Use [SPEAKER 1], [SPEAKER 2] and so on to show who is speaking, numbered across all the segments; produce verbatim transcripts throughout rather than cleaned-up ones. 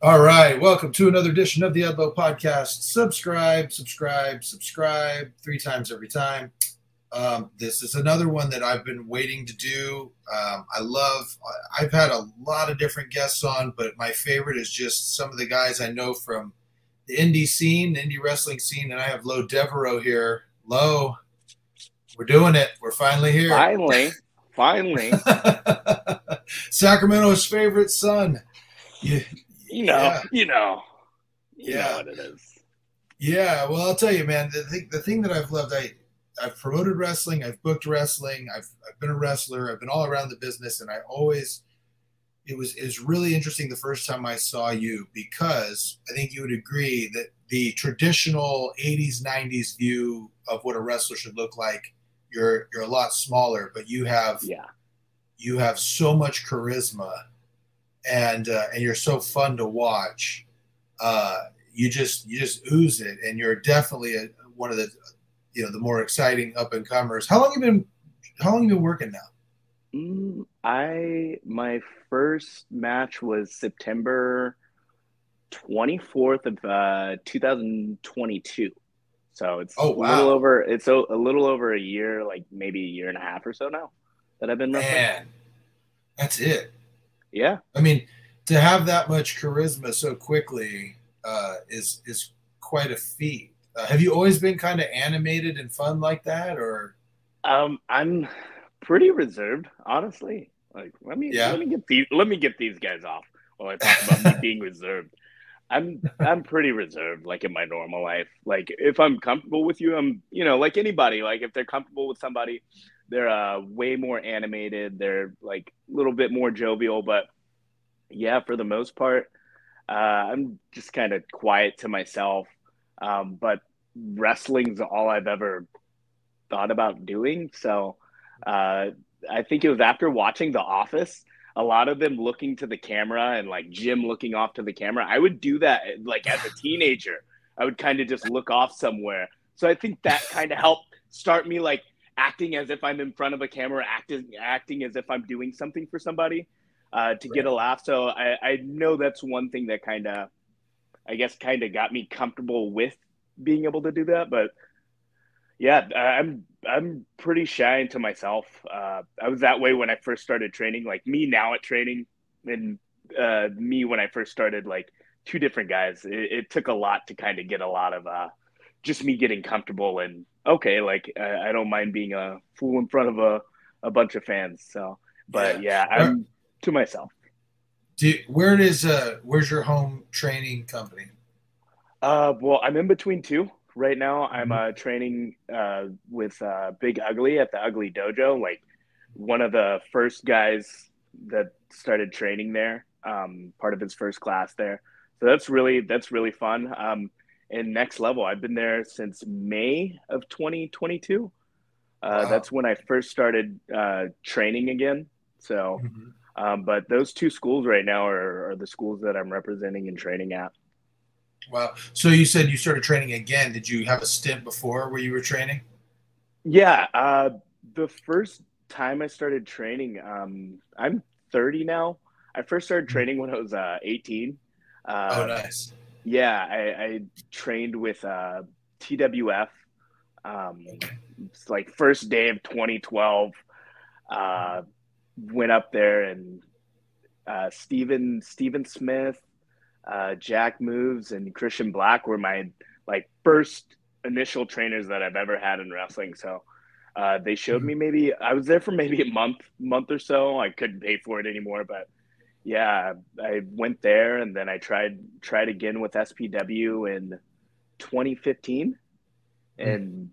[SPEAKER 1] All right, welcome to another edition of the Udlow Podcast. Subscribe, subscribe, subscribe three times every time. Um, this is another one that I've been waiting to do. Um, I love, I've had a lot of different guests on, but my favorite is just some of the guys I know from the indie scene, the indie wrestling scene, and I have Lo Devereaux here. Lo, we're doing it. We're finally here.
[SPEAKER 2] Finally, finally.
[SPEAKER 1] Sacramento's favorite son. You,
[SPEAKER 2] You know,
[SPEAKER 1] yeah.
[SPEAKER 2] you know, you
[SPEAKER 1] Yeah.
[SPEAKER 2] know what it is.
[SPEAKER 1] Yeah, well, I'll tell you, man. The thing, the thing that I've loved, I, I've promoted wrestling, I've booked wrestling, I've, I've been a wrestler, I've been all around the business, and I always, it was, it was really interesting the first time I saw you because I think you would agree that the traditional eighties, nineties view of what a wrestler should look like, you're, you're a lot smaller, but you have,
[SPEAKER 2] Yeah.
[SPEAKER 1] you have so much charisma, and uh, and you're so fun to watch. Uh, you just you just ooze it, and you're definitely a, one of the you know the more exciting up and comers. How long have you been How long have you been working now?
[SPEAKER 2] Mm, I my first match was September twenty-fourth of uh, two thousand twenty-two. So it's
[SPEAKER 1] Oh
[SPEAKER 2] a little
[SPEAKER 1] wow,
[SPEAKER 2] over it's a, a little over a year, like maybe a year and a half or so now that I've been wrestling.
[SPEAKER 1] man, that's it.
[SPEAKER 2] Yeah.
[SPEAKER 1] I mean, to have that much charisma so quickly uh, is is quite a feat. Uh, have you always been kind of animated and fun like that, or
[SPEAKER 2] Um, I'm pretty reserved, honestly. Like, let me
[SPEAKER 1] yeah?
[SPEAKER 2] let me get these let me get these guys off while I talk about me being reserved. I'm I'm pretty reserved, like in my normal life. Like if I'm comfortable with you, I'm you know like anybody. Like if they're comfortable with somebody, they're uh, way more animated. They're like a little bit more jovial. But yeah, for the most part, uh, I'm just kind of quiet to myself. Um, but wrestling's all I've ever thought about doing. So uh, I think it was after watching The Office, a lot of them looking to the camera and like Jim looking off to the camera. I would do that like as a teenager. I would kind of just look off somewhere. So I think that kind of helped start me like acting as if I'm in front of a camera, acting acting as if I'm doing something for somebody uh, to get
[SPEAKER 1] Right.
[SPEAKER 2] a laugh. So I, I know that's one thing that kind of, I guess, kind of got me comfortable with being able to do that. But yeah, I'm I'm pretty shy to myself. Uh, I was that way when I first started training. Like me now at training, and uh, me when I first started, like two different guys. It, it took a lot to kind of get a lot of uh, just me getting comfortable and okay, like I, I don't mind being a fool in front of a a bunch of fans. So, but
[SPEAKER 1] Yeah.
[SPEAKER 2] yeah,
[SPEAKER 1] Where,
[SPEAKER 2] I'm to myself.
[SPEAKER 1] do you, where is uh where's your home training company?
[SPEAKER 2] Uh, well, I'm in between two right now. I'm
[SPEAKER 1] Mhm.
[SPEAKER 2] uh, training uh, with uh, Big Ugly at the Ugly Dojo, like one of the first guys that started training there, um, part of his first class there. So that's really that's really fun. Um, and next level, I've been there since May of twenty twenty-two. Uh,
[SPEAKER 1] Wow.
[SPEAKER 2] that's when I first started uh, training again. So,
[SPEAKER 1] Mhm.
[SPEAKER 2] um, but those two schools right now are, are the schools that I'm representing and training at.
[SPEAKER 1] Wow. So you said you started training again. Did you have a stint before where you were training?
[SPEAKER 2] Yeah, uh, the first time I started training, um, I'm thirty now. I first started
[SPEAKER 1] Mhm.
[SPEAKER 2] training when I was uh, eighteen.
[SPEAKER 1] Oh,
[SPEAKER 2] Uh,
[SPEAKER 1] nice.
[SPEAKER 2] yeah, I, I trained with uh, T W F. Um,
[SPEAKER 1] Okay.
[SPEAKER 2] it's like first day of twenty twelve. Uh, went up there and uh, Steven Steven Smith, uh, Jack Moves, and Christian Black were my like first initial trainers that I've ever had in wrestling. So uh, they showed
[SPEAKER 1] Mhm.
[SPEAKER 2] me maybe I was there for maybe a month, month or so. I couldn't pay for it anymore, but yeah, I went there and then I tried tried again with S P W in twenty fifteen,
[SPEAKER 1] Mhm.
[SPEAKER 2] and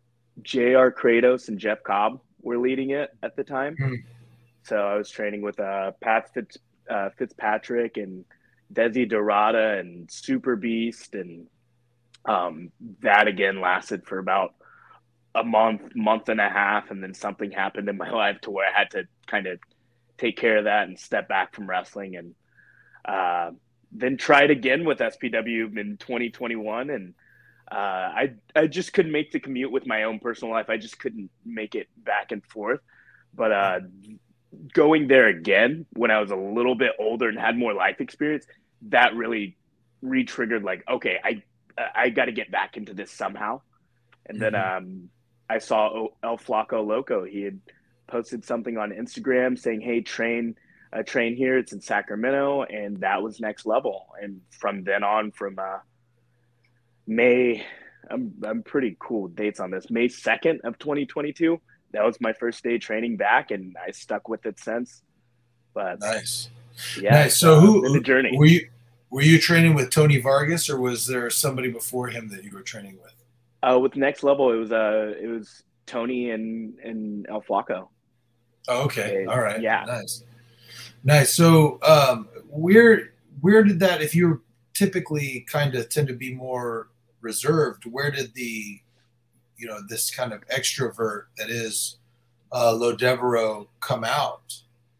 [SPEAKER 2] J R Kratos and Jeff Cobb were leading it at the time.
[SPEAKER 1] Mhm.
[SPEAKER 2] So I was training with uh, Pat Fitz, uh, Fitzpatrick and Desi Dorada and Super Beast, and um, that again lasted for about a month, month and a half, and then something happened in my life to where I had to kind of take care of that and step back from wrestling, and uh, then tried again with S P W in twenty twenty-one, and uh, I I just couldn't make the commute with my own personal life. I just couldn't make it back and forth. But uh, going there again when I was a little bit older and had more life experience that really re-triggered like, okay, I I got to get back into this somehow. And then
[SPEAKER 1] Mhm.
[SPEAKER 2] um, I saw El Flaco Loco. He had posted something on Instagram saying, "Hey, train, uh, train here. It's in Sacramento," and that was next level. And from then on, from uh, May, I'm I'm pretty cool with dates on this. May second of twenty twenty-two. That was my first day training back, and I stuck with it since. But
[SPEAKER 1] Nice.
[SPEAKER 2] yeah,
[SPEAKER 1] Nice.
[SPEAKER 2] it's
[SPEAKER 1] So
[SPEAKER 2] uh,
[SPEAKER 1] who,
[SPEAKER 2] been a
[SPEAKER 1] who
[SPEAKER 2] journey.
[SPEAKER 1] were you? Were you training with Tony Vargas, or was there somebody before him that you were training with?
[SPEAKER 2] Uh, with next level, it was uh, it was Tony and and El Flaco.
[SPEAKER 1] Oh, okay.
[SPEAKER 2] They,
[SPEAKER 1] All right.
[SPEAKER 2] yeah.
[SPEAKER 1] Nice. Nice. So, um, where where did that? If you typically kind of tend to be more reserved, where did the you know this kind of extrovert that is uh, Lo Devereaux come out?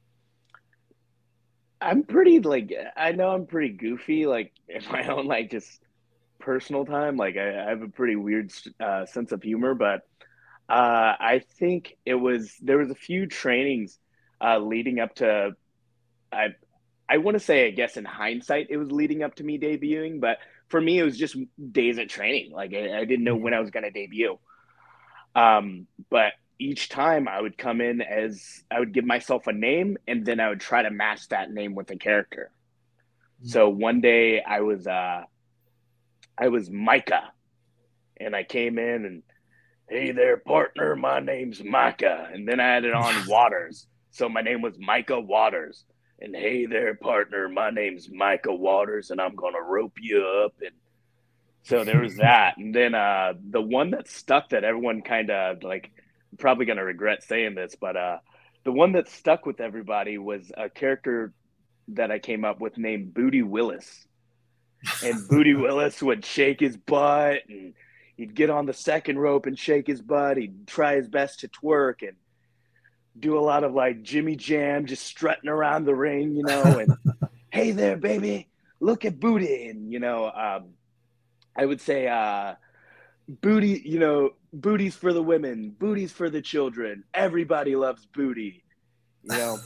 [SPEAKER 2] I'm pretty like I know I'm pretty goofy like in my own like just personal time. Like I, I have a pretty weird uh, sense of humor, but uh, I think it was there was a few trainings uh, leading up to I I want to say I guess in hindsight it was leading up to me debuting, but for me it was just days of training. Like I, I didn't know when I was going to debut. Um, but each time I would come in as I would give myself a name and then I would try to match that name with a character. So one day I was uh I was Micah and I came in and hey there partner, my name's Micah. And then I added on Waters. So my name was Micah Waters. And hey there partner, my name's Micah Waters and I'm gonna rope you up. And so there was that. And then uh the one that stuck that everyone kind of like probably gonna regret saying this, but uh the one that stuck with everybody was a character that I came up with named Booty Willis. And Booty Willis would shake his butt and he'd get on the second rope and shake his butt. He'd try his best to twerk and do a lot of like Jimmy Jam, just strutting around the ring, you know, and hey there, baby, look at Booty. And, you know, um, I would say, uh, Booty, you know, booties for the women, booties for the children. Everybody loves booty, you know.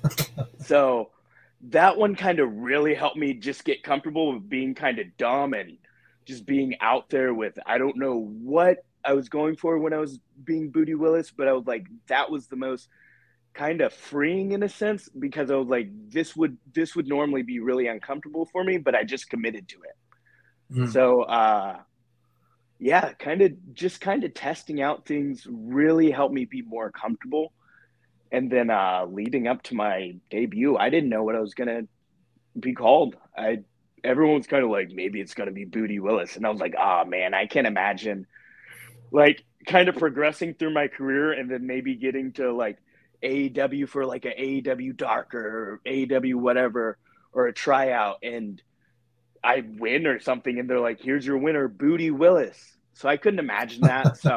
[SPEAKER 2] So that one kind of really helped me just get comfortable with being kind of dumb and just being out there with, I don't know what I was going for when I was being Booty Willis, but I was like, that was the most kind of freeing in a sense because I was like, this would, this would normally be really uncomfortable for me, but I just committed to it. Mm. So, uh, yeah, kind of just kind of testing out things really helped me be more comfortable. And then uh, leading up to my debut, I didn't know what I was going to be called. I everyone was kind of like, maybe it's going to be Booty Willis. And I was like, oh, man, I can't imagine like kind of progressing through my career and then maybe getting to like A E W for like an A E W Dark or A E W whatever or a tryout. And I win or something. And they're like, here's your winner, Booty Willis. So I couldn't imagine that. So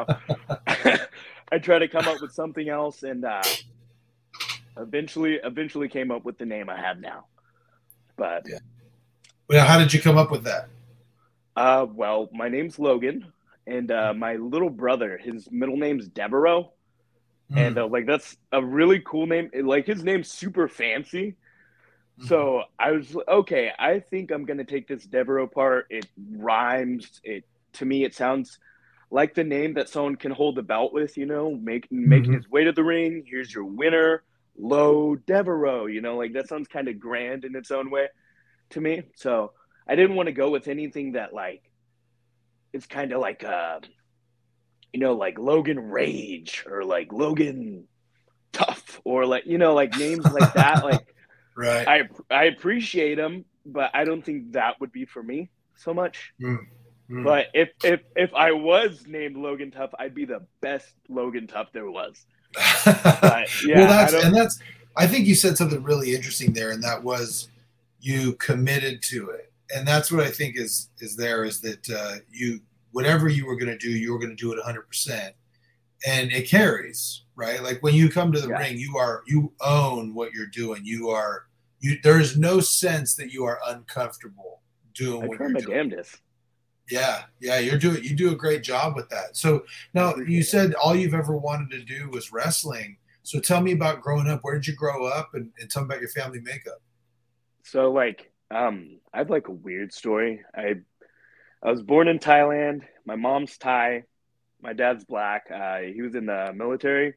[SPEAKER 2] I tried to come up with something else and uh, eventually, eventually came up with the name I have now. But
[SPEAKER 1] yeah. Well, how did you come up with that?
[SPEAKER 2] Uh, well, my name's Logan, and uh, my little brother, his middle name's Devereaux, mm. and uh, like that's a really cool name. Like his name's super fancy. So I was okay. I think I'm gonna take this Devereaux part. It rhymes. It to me, it sounds like the name that someone can hold the belt with. You know, making mm-hmm. making his way to the ring. Here's your winner, Lo Devereaux. You know, like that sounds kind of grand in its own way to me. So I didn't want to go with anything that like it's kind of like uh, you know, like Logan Rage or like Logan Tough or like you know, like names like that, like.
[SPEAKER 1] Right.
[SPEAKER 2] I I appreciate them, but I don't think that would be for me so much.
[SPEAKER 1] Mm, mm.
[SPEAKER 2] But if if if I was named Logan Tough, I'd be the best Logan Tough there was.
[SPEAKER 1] But, yeah, well, that's and that's. I think you said something really interesting there, and that was you committed to it, and that's what I think is is there is that uh, you whatever you were going to do, you were going to do it one hundred percent, and it carries, right? Like when you come to the yeah. ring, you are you own what you're doing. You are. You, there's no sense that you are uncomfortable doing
[SPEAKER 2] I
[SPEAKER 1] what you're
[SPEAKER 2] my
[SPEAKER 1] doing.
[SPEAKER 2] Damnedest.
[SPEAKER 1] Yeah, yeah, you're doing you do a great job with that. So now you said all you've ever wanted to do was wrestling. So tell me about growing up. Where did you grow up, and, and tell me about your family makeup.
[SPEAKER 2] So like Um, I have like a weird story. I I was born in Thailand. My mom's Thai. My dad's black. Uh, he was in the military.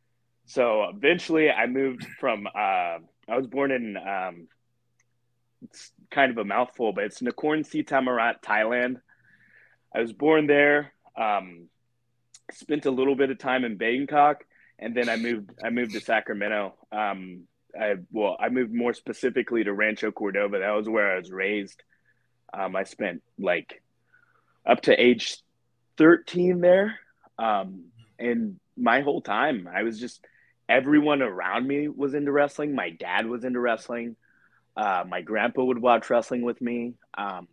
[SPEAKER 2] So eventually, I moved from. Uh, I was born in. Um, it's kind of a mouthful, but it's Nakorn Si Thammarat, Thailand. I was born there. Um, spent a little bit of time in Bangkok, and then I moved. I moved to Sacramento. Um, I well, I moved more specifically to Rancho Cordova. That was where I was raised. Um, I spent like up to age thirteen there. Um, and my whole time, I was just, everyone around me was into wrestling. My dad was into wrestling. Uh, my grandpa would watch wrestling with me. Um,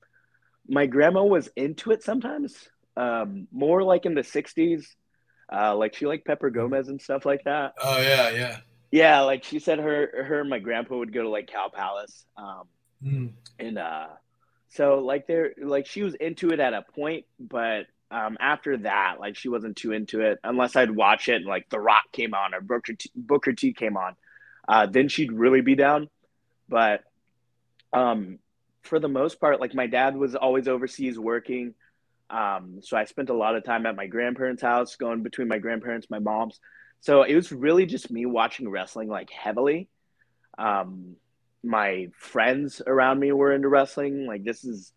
[SPEAKER 2] my grandma was into it sometimes, um, more like in the sixties. Uh, like she liked Pepper Gomez and stuff like that.
[SPEAKER 1] Oh yeah, yeah.
[SPEAKER 2] Yeah, like she said her her and my grandpa would go to like Cow Palace. Um,
[SPEAKER 1] Mm.
[SPEAKER 2] and uh so like there like she was into it at a point, but um after that, like she wasn't too into it unless I'd watch it and like The Rock came on or Booker T, Booker T came on. Uh then she'd really be down. But um for the most part, like my dad was always overseas working. Um so I spent a lot of time at my grandparents' house, going between my grandparents, my mom's. So it was really just me watching wrestling like heavily. um my friends around me were into wrestling. Like this is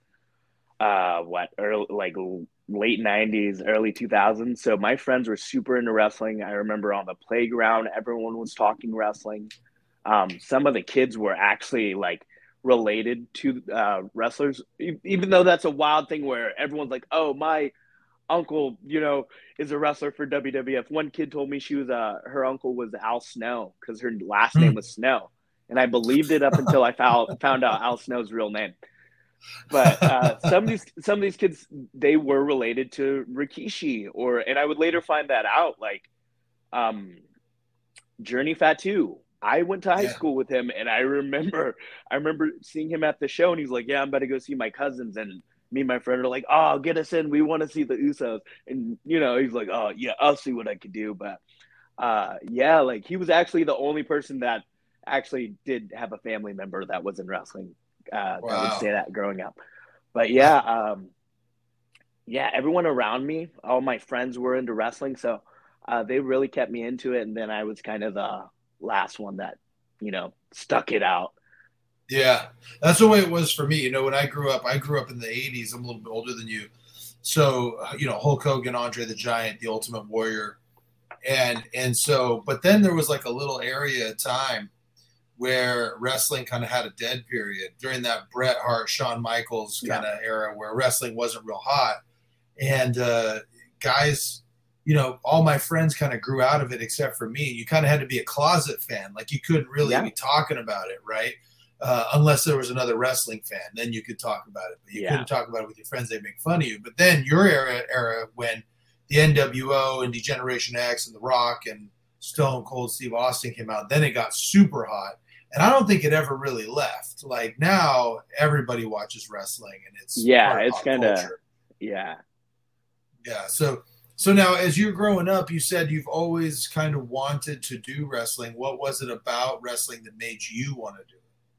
[SPEAKER 2] uh what early like late nineties, early two thousands. So my friends were super into wrestling. I remember on the playground everyone was talking wrestling. Um some of the kids were actually like related to uh wrestlers, e- even though that's a wild thing where everyone's like, oh, my uncle, you know, is a wrestler for W W F. One kid told me she was uh her uncle was Al Snow because her last name
[SPEAKER 1] Mm.
[SPEAKER 2] was Snow, and I believed it up until I found found out Al Snow's real name. But uh, some of these some of these kids, they were related to Rikishi, or and I would later find that out. Like um, Journey Fatu. I went to high
[SPEAKER 1] Yeah.
[SPEAKER 2] school with him, and I remember I remember seeing him at the show, and he's like, "Yeah, I'm about to go see my cousins." And me and my friend are like, "Oh, get us in. We want to see the Usos." And you know, he's like, "Oh, yeah, I'll see what I could do." But uh, yeah, like he was actually the only person that actually did have a family member that was in wrestling, uh, that would say
[SPEAKER 1] Wow.
[SPEAKER 2] that growing up. But yeah, um, yeah, everyone around me, all my friends were into wrestling, so uh, they really kept me into it. And then I was kind of the last one that, you know, stuck it out.
[SPEAKER 1] Yeah, that's the way it was for me. You know, when I grew up, I grew up in the eighties. I'm a little bit older than you. So, uh, you know, Hulk Hogan, Andre the Giant, the Ultimate Warrior. And and so, but then there was like a little area of time where wrestling kind of had a dead period during that Bret Hart, Shawn Michaels
[SPEAKER 2] Yeah,
[SPEAKER 1] kind of era where wrestling wasn't real hot. And uh, guys, you know, all my friends kind of grew out of it except for me. You kind of had to be a closet fan. Like you couldn't really
[SPEAKER 2] yeah,
[SPEAKER 1] be talking about it, right? Uh, unless there was another wrestling fan, then you could talk about it. But you
[SPEAKER 2] yeah,
[SPEAKER 1] couldn't talk about it with your friends; they'd make fun of you. But then your era, era when the N W O and Degeneration X and The Rock and Stone Cold Steve Austin came out, then it got super hot. And I don't think it ever really left. Like now, everybody watches wrestling, and it's
[SPEAKER 2] yeah.
[SPEAKER 1] part of
[SPEAKER 2] It's
[SPEAKER 1] pop
[SPEAKER 2] kind of
[SPEAKER 1] culture.
[SPEAKER 2] yeah.
[SPEAKER 1] Yeah. So so now as you're growing up, you said you've always kind of wanted to do wrestling. What was it about wrestling that made you want to do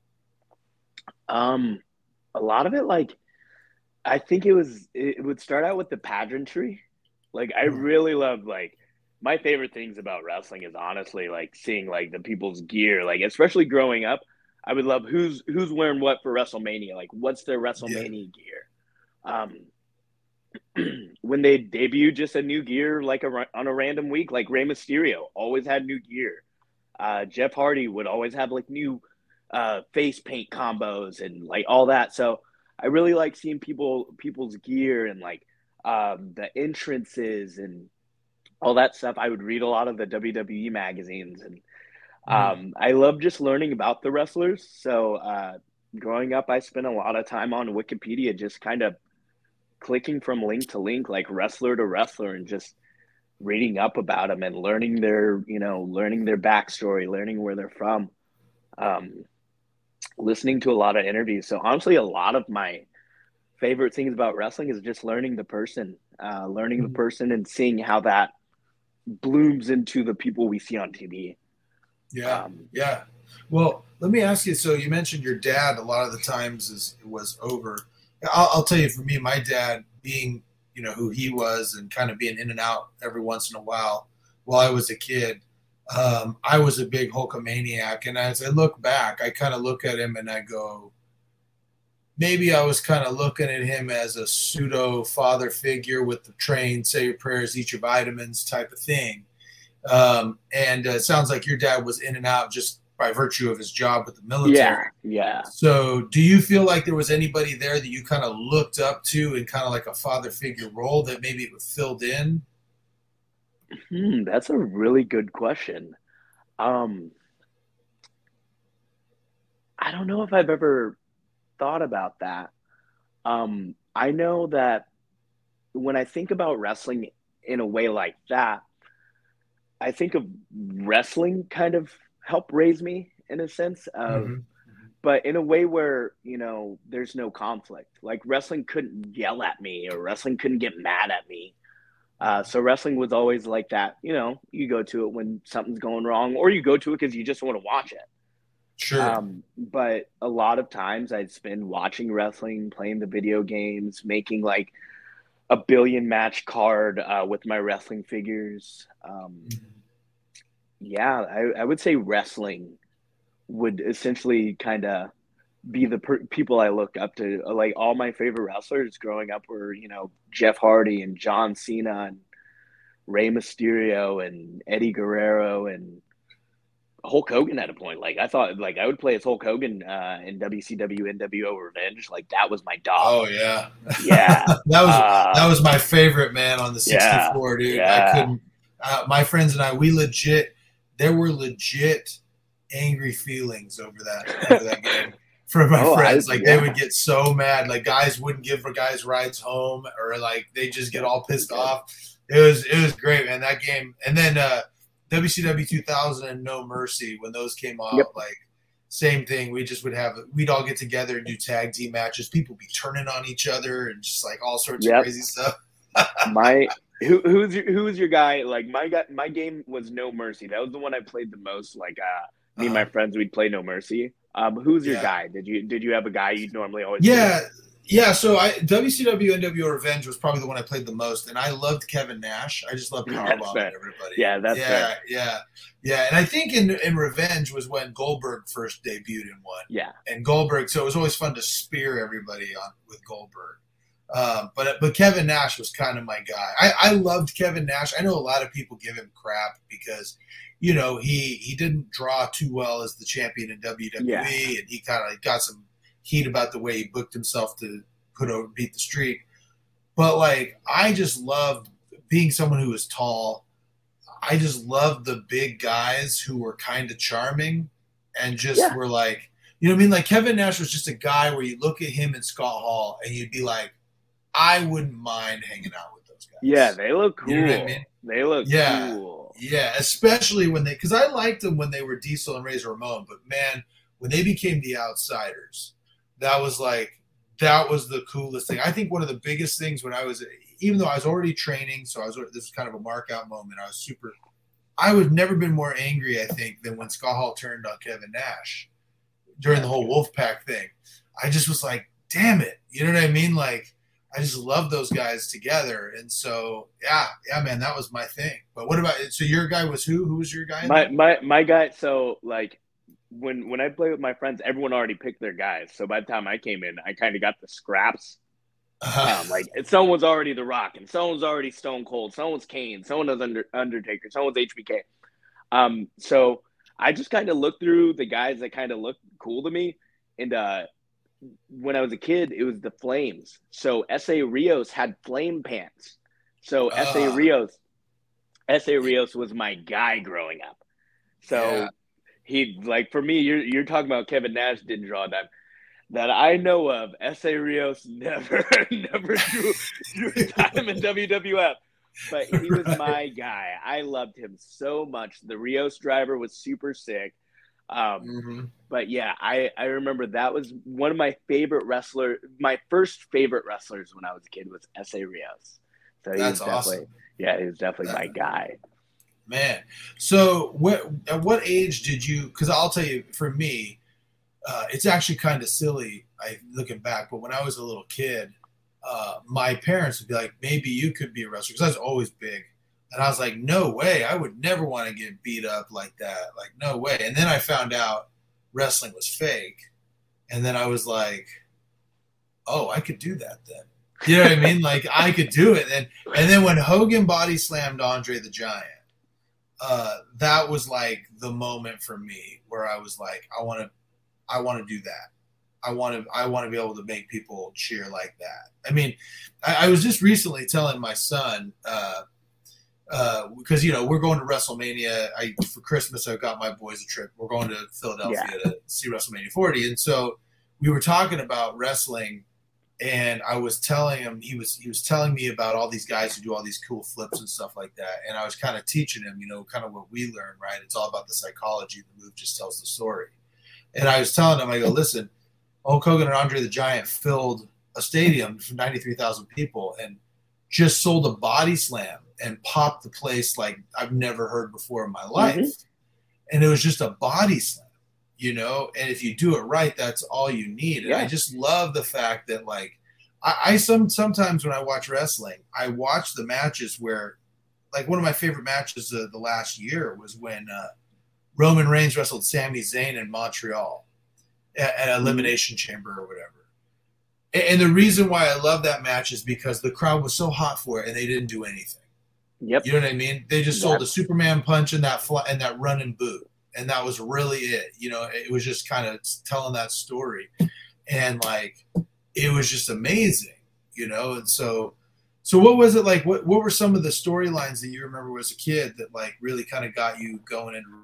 [SPEAKER 2] Um, a lot of it, like I think it was it would start out with the pageantry. Like I
[SPEAKER 1] it? Hmm.
[SPEAKER 2] really love like my favorite things about wrestling is honestly like seeing like the people's gear. Like especially growing up, I would love who's who's wearing what for WrestleMania. Like what's their
[SPEAKER 1] Yeah.
[SPEAKER 2] WrestleMania gear? Um, when they debut just a new gear like a, on a random week, like Rey Mysterio always had new gear. Uh, Jeff Hardy would always have like new uh, face paint combos and like all that. So I really like seeing people people's gear and like um, the entrances and all that stuff. I would read a lot of the W W E magazines, and
[SPEAKER 1] Hmm.
[SPEAKER 2] um, I love just learning about the wrestlers. So uh, growing up, I spent a lot of time on Wikipedia, just kind of clicking from link to link, like wrestler to wrestler, and just reading up about them and learning their, you know, learning their backstory, learning where they're from, um, listening to a lot of interviews. So honestly, a lot of my favorite things about wrestling is just learning the person, uh, learning the person and seeing how that blooms into the people we see on T V.
[SPEAKER 1] Yeah.
[SPEAKER 2] Um,
[SPEAKER 1] Yeah. Well, let me ask you. So you mentioned your dad. A lot of the times is was over. I'll, I'll tell you. For me, my dad being you know who he was and kind of being in and out every once in a while while I was a kid. Um, I was a big Hulkamaniac, and as I look back, I kind of look at him and I go, maybe I was kind of looking at him as a pseudo father figure with the train, say your prayers, eat your vitamins type of thing. Um, and uh, it sounds like your dad was in and out just by virtue of his job with the military.
[SPEAKER 2] Yeah, yeah.
[SPEAKER 1] So do you feel like there was anybody there that you kind of looked up to in kind of like a father figure role that maybe it filled in?
[SPEAKER 2] Hmm, that's a really good question. Um, I don't know if I've ever thought about that. Um, I know that when I think about wrestling in a way like that, I think of wrestling kind of helped raise me in a sense of,
[SPEAKER 1] Mm-hmm.
[SPEAKER 2] but in a way where, you know, there's no conflict. Like wrestling couldn't yell at me or wrestling couldn't get mad at me. Uh, so wrestling was always like that. You know, you go to it when something's going wrong, or you go to it because you just want to watch it.
[SPEAKER 1] Sure.
[SPEAKER 2] Um, but a lot of times I'd spend watching wrestling, playing the video games, making like a billion match card uh, with my wrestling figures. Um,
[SPEAKER 1] Mm-hmm.
[SPEAKER 2] yeah, I, I would say wrestling would essentially kind of be the per- people I look up to. Like all my favorite wrestlers growing up were, you know, Jeff Hardy and John Cena and Rey Mysterio and Eddie Guerrero and Hulk Hogan at a point. Like I thought, like I would play as Hulk Hogan uh, in W C W N W O Revenge. Like that was my dog.
[SPEAKER 1] Oh yeah,
[SPEAKER 2] yeah.
[SPEAKER 1] that was
[SPEAKER 2] uh,
[SPEAKER 1] that was my favorite, man, on the sixty-four,
[SPEAKER 2] yeah,
[SPEAKER 1] dude.
[SPEAKER 2] yeah.
[SPEAKER 1] I couldn't. Uh, my friends and I, we legit. There were legit angry feelings over that over that game from my
[SPEAKER 2] Oh,
[SPEAKER 1] friends.
[SPEAKER 2] I-
[SPEAKER 1] Like
[SPEAKER 2] yeah.
[SPEAKER 1] they would get so mad. Like guys wouldn't give for guys rides home, or like they just get all pissed
[SPEAKER 2] Okay.
[SPEAKER 1] off. It was it was great, man. That game, and then uh, W C W two thousand and No Mercy when those came out,
[SPEAKER 2] Yep.
[SPEAKER 1] like. Same thing. We just would have, we'd all get together and do tag team matches. People would be turning on each other and just like all sorts
[SPEAKER 2] Yep.
[SPEAKER 1] of crazy stuff.
[SPEAKER 2] my who who's your who's your guy? Like my guy, my game was No Mercy. That was the one I played the most. Like uh, me and
[SPEAKER 1] Uh-huh.
[SPEAKER 2] my friends, we'd play No Mercy. Um, who's your
[SPEAKER 1] Yeah.
[SPEAKER 2] guy? Did you did you have a guy you'd normally always?
[SPEAKER 1] Yeah. Yeah. So I, W C W N W O Revenge was probably the one I played the most. And I loved Kevin Nash. I just loved
[SPEAKER 2] That's
[SPEAKER 1] powerbombing
[SPEAKER 2] fair.
[SPEAKER 1] everybody.
[SPEAKER 2] Yeah, that's
[SPEAKER 1] yeah,
[SPEAKER 2] fair.
[SPEAKER 1] Yeah. Yeah. And I think in, in Revenge was when Goldberg first debuted in one.
[SPEAKER 2] Yeah.
[SPEAKER 1] And Goldberg, so it was always fun to spear everybody on with Goldberg. Um, but but Kevin Nash was kind of my guy. I, I loved Kevin Nash. I know a lot of people give him crap because, you know, he he didn't draw too well as the champion in W W E,
[SPEAKER 2] Yeah.
[SPEAKER 1] and he kind of got some heat about the way he booked himself to put over beat the streak. But like, I just loved being someone who was tall. I just loved the big guys who were kind of charming and just
[SPEAKER 2] Yeah.
[SPEAKER 1] were like, you know what I mean? Like Kevin Nash was just a guy where you look at him in Scott Hall and you'd be like, I wouldn't mind hanging out with those guys.
[SPEAKER 2] Yeah, they look cool.
[SPEAKER 1] You know what I mean?
[SPEAKER 2] They look
[SPEAKER 1] Yeah.
[SPEAKER 2] cool.
[SPEAKER 1] Yeah, especially when they, because I liked them when they were Diesel and Razor Ramon, but man, when they became the Outsiders, that was like, that was the coolest thing. I think one of the biggest things when I was, even though I was already training, so I was, this was kind of a mark out moment. I was super, I would never been more angry, I think, than when Scott Hall turned on Kevin Nash during the whole Wolfpack thing. I just was like, damn it. You know what I mean? Like, I just love those guys together. And so, yeah, yeah, man, that was my thing. But what about, so your guy was who? Who was your guy?
[SPEAKER 2] My my my guy. So like when when I play with my friends, everyone already picked their guys. So by the time I came in, I kind of got the scraps.
[SPEAKER 1] Uh,
[SPEAKER 2] Um, like someone was already The Rock, and someone's already Stone Cold, someone's Kane, someone was Under, Undertaker, someone's H B K. Um, so I just kind of looked through the guys that kind of looked cool to me, and uh, when I was a kid, it was the Flames. So S A Rios had flame pants. So
[SPEAKER 1] Uh.
[SPEAKER 2] S A Rios, S A Rios was my guy growing up. So
[SPEAKER 1] Yeah.
[SPEAKER 2] he like for me, you're you're talking about Kevin Nash didn't draw that. That I know of, S A Rios never, never drew, drew time in W W F, but he was
[SPEAKER 1] Right.
[SPEAKER 2] my guy. I loved him so much. The Rios driver was super sick. Um,
[SPEAKER 1] Mhm.
[SPEAKER 2] But yeah, I, I remember that was one of my favorite wrestler. My first favorite wrestlers when I was a kid was S A Rios. So he
[SPEAKER 1] That's
[SPEAKER 2] was definitely,
[SPEAKER 1] awesome.
[SPEAKER 2] yeah, he was definitely
[SPEAKER 1] That-
[SPEAKER 2] my guy.
[SPEAKER 1] Man. So what, at what age did you, because I'll tell you, for me, uh, it's actually kind of silly, I looking back, but when I was a little kid, uh, my parents would be like, maybe you could be a wrestler, because I was always big. And I was like, no way. I would never want to get beat up like that. Like, no way. And then I found out wrestling was fake. And then I was like, oh, I could do that then. You know what I mean? Like, I could do it. And, and then when Hogan body slammed Andre the Giant, uh, that was like the moment for me where I was like, I want to, I want to do that. I want to, I want to be able to make people cheer like that. I mean, I, I was just recently telling my son, uh, uh, because, you know, we're going to WrestleMania. I, for Christmas, I got my boys a trip. We're going to Philadelphia yeah. to see WrestleMania forty. And so we were talking about wrestling, and I was telling him, he was, he was telling me about all these guys who do all these cool flips and stuff like that. And I was kind of teaching him, you know, kind of what we learned, right? It's all about the psychology. The move just tells the story. And I was telling him, I go, listen, Hulk Hogan and Andre the Giant filled a stadium for ninety-three thousand people and just sold a body slam and popped the place like I've never heard before in my life. Mm-hmm. And it was just a body slam, you know? And if you do it right, that's all you need. And yeah. I just love the fact that, like, I, I some sometimes when I watch wrestling, I watch the matches where, like, one of my favorite matches of the last year was when uh, Roman Reigns wrestled Sami Zayn in Montreal at, at Elimination mm-hmm. Chamber or whatever. And, and the reason why I love that match is because the crowd was so hot for it and they didn't do anything.
[SPEAKER 2] Yep.
[SPEAKER 1] You know what I mean? They just sold yep. a Superman punch and that fly, and that running boot. And that was really it. You know, it was just kind of telling that story. And, like, it was just amazing, you know? And so, so what was it like? What, what were some of the storylines that you remember as a kid that, like, really kind of got you going into?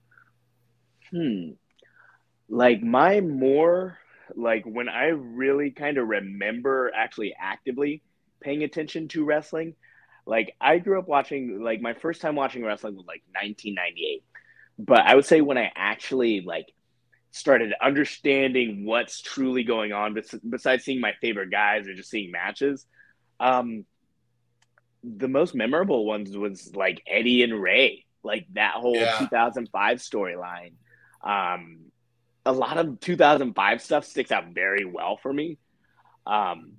[SPEAKER 2] Hmm. Like, my more, like, when I really kind of remember actually actively paying attention to wrestling, like, I grew up watching, like, my first time watching wrestling was, like, nineteen ninety-eight. But I would say when I actually, like, started understanding what's truly going on, besides seeing my favorite guys or just seeing matches, um, the most memorable ones was, like, Eddie and Ray. Like, that whole yeah. two thousand five storyline. Um, a lot of two thousand five stuff sticks out very well for me. Um,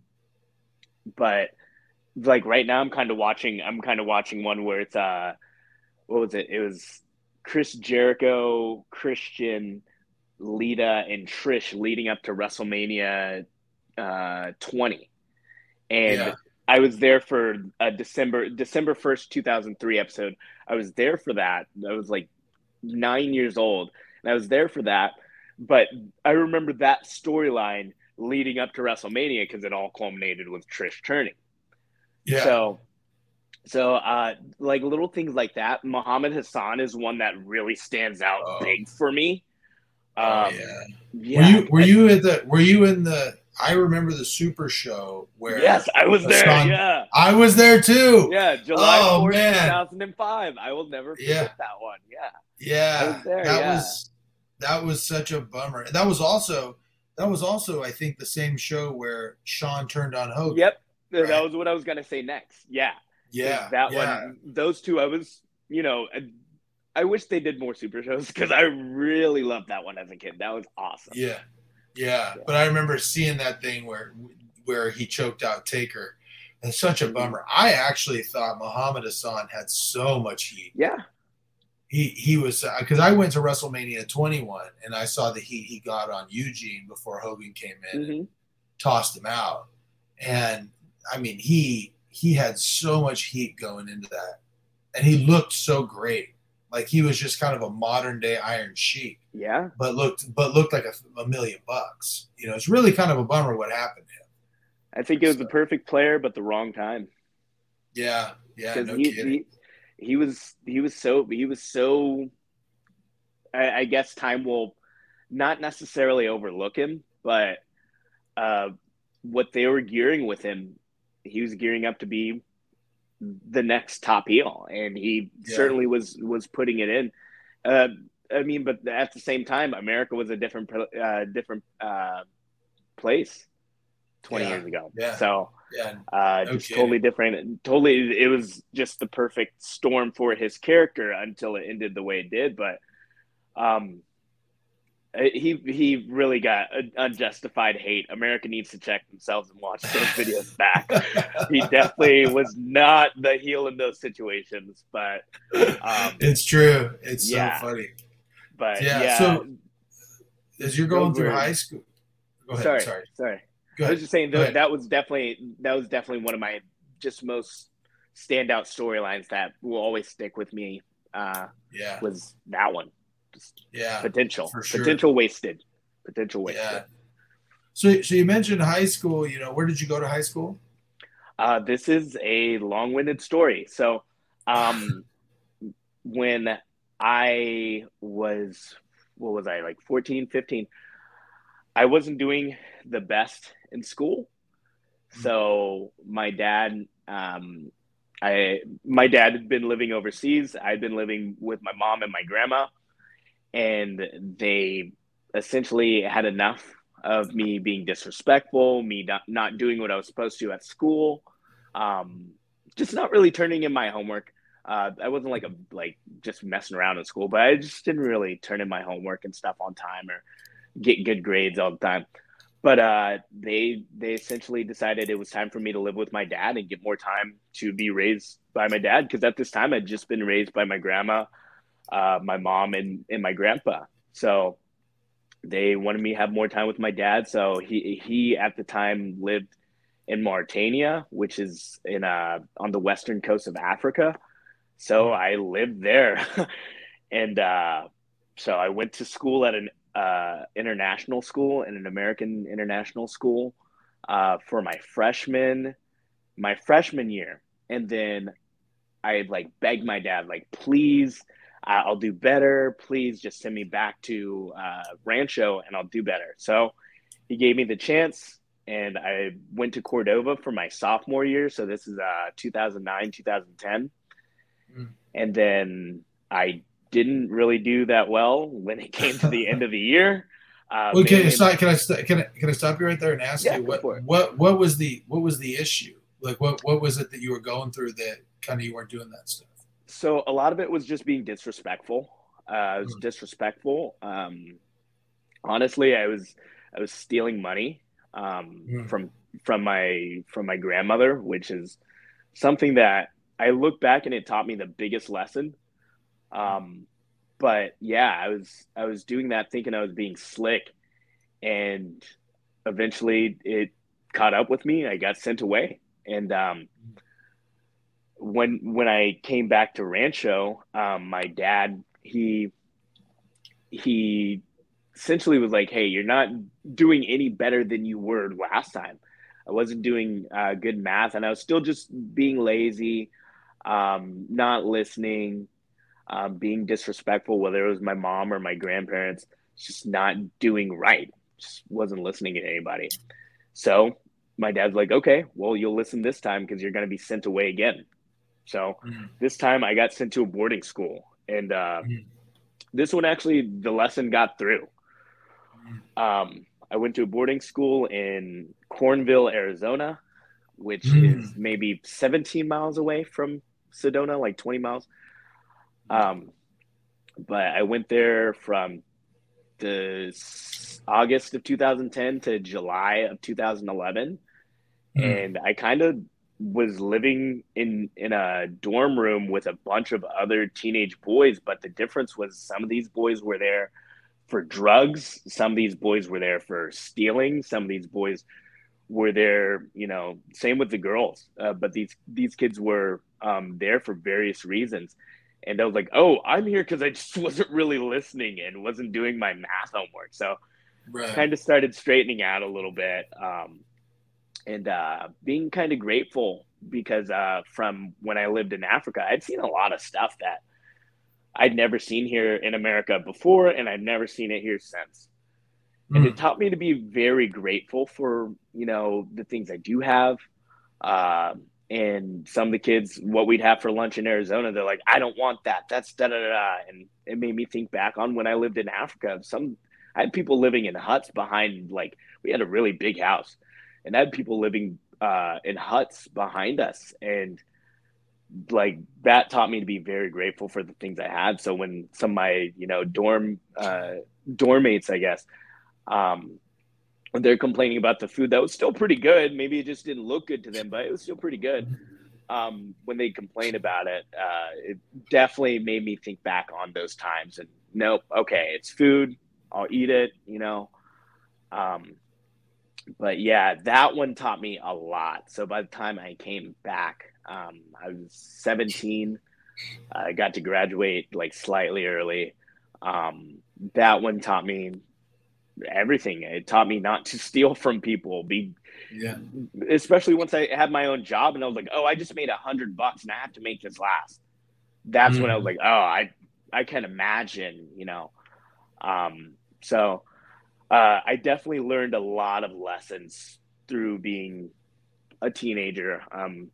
[SPEAKER 2] but... Like right now, I'm kind of watching. I'm kind of watching one where it's uh, what was it? It was Chris Jericho, Christian, Lita, and Trish leading up to WrestleMania uh, twenty, and yeah. I was there for a December December first, two thousand three episode. I was there for that. I was like nine years old, and I was there for that. But I remember that storyline leading up to WrestleMania because it all culminated with Trish turning.
[SPEAKER 1] Yeah.
[SPEAKER 2] So, so uh, like little things like that. Muhammad Hassan is one that really stands out oh. big for me. Um,
[SPEAKER 1] oh yeah. yeah. Were you were you at the were you in the? I remember the Super Show where.
[SPEAKER 2] Yes, I was Hassan, there. Yeah,
[SPEAKER 1] I was there too.
[SPEAKER 2] Yeah, July fourth, two thousand five. I will never forget yeah. that one. Yeah.
[SPEAKER 1] Yeah.
[SPEAKER 2] I was there,
[SPEAKER 1] that
[SPEAKER 2] yeah.
[SPEAKER 1] was that was such a bummer. That was also that was also I think the same show where Sean turned on Hogan.
[SPEAKER 2] Yep. Right. That was what I was going to say next. Yeah.
[SPEAKER 1] Yeah.
[SPEAKER 2] That
[SPEAKER 1] yeah.
[SPEAKER 2] one, those two, I was, you know, I, I wish they did more Super Shows because I really loved that one as a kid. That was awesome.
[SPEAKER 1] Yeah. yeah. Yeah. But I remember seeing that thing where, where he choked out Taker. And such a bummer. I actually thought Muhammad Hassan had so much heat.
[SPEAKER 2] Yeah.
[SPEAKER 1] He, he was, because uh, I went to WrestleMania twenty-one and I saw the heat he got on Eugene before Hogan came in mm-hmm. and tossed him out. And, I mean, he he had so much heat going into that, and he looked so great. Like he was just kind of a modern day Iron Sheik.
[SPEAKER 2] Yeah.
[SPEAKER 1] But looked but looked like a, a million bucks. You know, it's really kind of a bummer what happened to him.
[SPEAKER 2] I think it was so. the perfect player, but the wrong time.
[SPEAKER 1] Yeah. Yeah. No
[SPEAKER 2] he,
[SPEAKER 1] kidding.
[SPEAKER 2] He, he was he was so he was so. I, I guess time will not necessarily overlook him, but uh, what they were gearing with him. He was gearing up to be the next top heel, and he yeah. certainly was was putting it in. Uh, I mean, but at the same time, America was a different uh, different uh, place twenty
[SPEAKER 1] yeah.
[SPEAKER 2] years ago.
[SPEAKER 1] Yeah.
[SPEAKER 2] So
[SPEAKER 1] yeah.
[SPEAKER 2] uh,
[SPEAKER 1] no
[SPEAKER 2] just
[SPEAKER 1] kidding.
[SPEAKER 2] totally different. Totally, it was just the perfect storm for his character until it ended the way it did. But um, Uh, He he really got an unjustified hate. America needs to check themselves and watch those videos back. He definitely was not the heel in those situations, but um,
[SPEAKER 1] It's true. It's so
[SPEAKER 2] yeah,
[SPEAKER 1] funny.
[SPEAKER 2] but
[SPEAKER 1] Yeah.
[SPEAKER 2] yeah,
[SPEAKER 1] So as you're
[SPEAKER 2] those
[SPEAKER 1] going through
[SPEAKER 2] were
[SPEAKER 1] high school, go ahead.
[SPEAKER 2] sorry,
[SPEAKER 1] Sorry.
[SPEAKER 2] sorry.
[SPEAKER 1] Go
[SPEAKER 2] I was
[SPEAKER 1] ahead.
[SPEAKER 2] just saying
[SPEAKER 1] Go
[SPEAKER 2] that
[SPEAKER 1] ahead.
[SPEAKER 2] that was definitely that was definitely one of my just most standout storylines that will always stick with me. Uh,
[SPEAKER 1] Yeah.
[SPEAKER 2] was that one? Just
[SPEAKER 1] Yeah.
[SPEAKER 2] potential,
[SPEAKER 1] For sure.
[SPEAKER 2] potential wasted, potential wasted.
[SPEAKER 1] Yeah. So, so you mentioned high school. You know, where did you go to high school?
[SPEAKER 2] Uh, this is a long-winded story. So, um, when I was, what was I, like fourteen, fifteen, I wasn't doing the best in school. So my dad, um, I, my dad had been living overseas. I'd been living with my mom and my grandma, and they essentially had enough of me being disrespectful, me not, not doing what I was supposed to at school, um, just not really turning in my homework. Uh, I wasn't like a like just messing around in school, but I just didn't really turn in my homework and stuff on time or get good grades all the time. But uh, they they essentially decided it was time for me to live with my dad and get more time to be raised by my dad because at this time I'd just been raised by my grandma, uh, my mom, and and my grandpa. So they wanted me to have more time with my dad. So he he at the time lived in Mauritania, which is in uh on the western coast of Africa. So I lived there, and uh, so I went to school at an uh, international school and an American international school uh, for my freshman my freshman year, and then I like begged my dad, like, please, uh, I'll do better. Please just send me back to uh, Rancho and I'll do better. So he gave me the chance and I went to Cordova for my sophomore year. So this is uh, two thousand nine, two thousand ten.
[SPEAKER 1] Mm.
[SPEAKER 2] And then I didn't really do that well when it came to the end of the year. Uh,
[SPEAKER 1] Well, can I
[SPEAKER 2] mainly,
[SPEAKER 1] stop? Can I st- can I can I stop you right there and ask
[SPEAKER 2] yeah,
[SPEAKER 1] you
[SPEAKER 2] go
[SPEAKER 1] what
[SPEAKER 2] for it.
[SPEAKER 1] what what was the what was the issue? Like what what was it that you were going through that kind of you weren't doing that stuff?
[SPEAKER 2] So a lot of it was just being disrespectful. Uh, I was
[SPEAKER 1] Mm.
[SPEAKER 2] disrespectful. Um, honestly, I was I was stealing money um,
[SPEAKER 1] Mm.
[SPEAKER 2] from from my from my grandmother, which is something that I look back and it taught me the biggest lesson. Um, but yeah, I was I was doing that thinking I was being slick, and eventually it caught up with me. I got sent away, and um, when when I came back to Rancho, um, my dad he he essentially was like, "Hey, you're not doing any better than you were last time." I wasn't doing uh, good math, and I was still just being lazy, um, not listening, um, being disrespectful, whether it was my mom or my grandparents, just not doing right, just wasn't listening to anybody. So my dad's like, okay, well, you'll listen this time because you're going to be sent away again. So
[SPEAKER 1] Mm.
[SPEAKER 2] this time I got sent to a boarding school. And uh,
[SPEAKER 1] Mm.
[SPEAKER 2] this one actually, the lesson got through.
[SPEAKER 1] Mm.
[SPEAKER 2] Um, I went to a boarding school in Cornville, Arizona, which is
[SPEAKER 1] Mm.
[SPEAKER 2] maybe seventeen miles away from Sedona, like twenty miles. Um, but I went there from the August of two thousand ten to July of two thousand eleven,
[SPEAKER 1] Mm.
[SPEAKER 2] and I kind of was living in in a dorm room with a bunch of other teenage boys, but the difference was some of these boys were there for drugs, some of these boys were there for stealing, some of these boys were there, you know, same with the girls, uh, but these these kids were um, there for various reasons. And I was like, oh, I'm here because I just wasn't really listening and wasn't doing my math homework. So
[SPEAKER 1] Right.
[SPEAKER 2] kind of started straightening out a little bit, um, and uh, being kind of grateful because uh, from when I lived in Africa, I'd seen a lot of stuff that I'd never seen here in America before, and I've never seen it here since. And it
[SPEAKER 1] Mm.
[SPEAKER 2] taught me to be very grateful for, you know, the things I do have. Um, and some of the kids, what we'd have for lunch in Arizona, they're like, I don't want that. That's da da da. da. And it made me think back on when I lived in Africa. Some I had people living in huts behind, like we had a really big house, and I had people living uh, in huts behind us. And like that taught me to be very grateful for the things I had. So when some of my, you know, dorm uh, dorm mates, I guess, um, they're complaining about the food that was still pretty good. Maybe it just didn't look good to them, but it was still pretty good. Um, when they complain about it, uh, it definitely made me think back on those times. And nope, okay, it's food. I'll eat it, you know. Um, but yeah, that one taught me a lot. So by the time I came back, um, I was seventeen. I got to graduate like slightly early. Um, that one taught me everything. It taught me not to steal from people. Be
[SPEAKER 1] Yeah.
[SPEAKER 2] Especially once I had my own job and I was like, oh, I just made a hundred bucks and I have to make this last. That's when I was
[SPEAKER 1] Mm.
[SPEAKER 2] like, oh, I I can imagine, you know. Um, so uh, I definitely learned a lot of lessons through being a teenager. Um,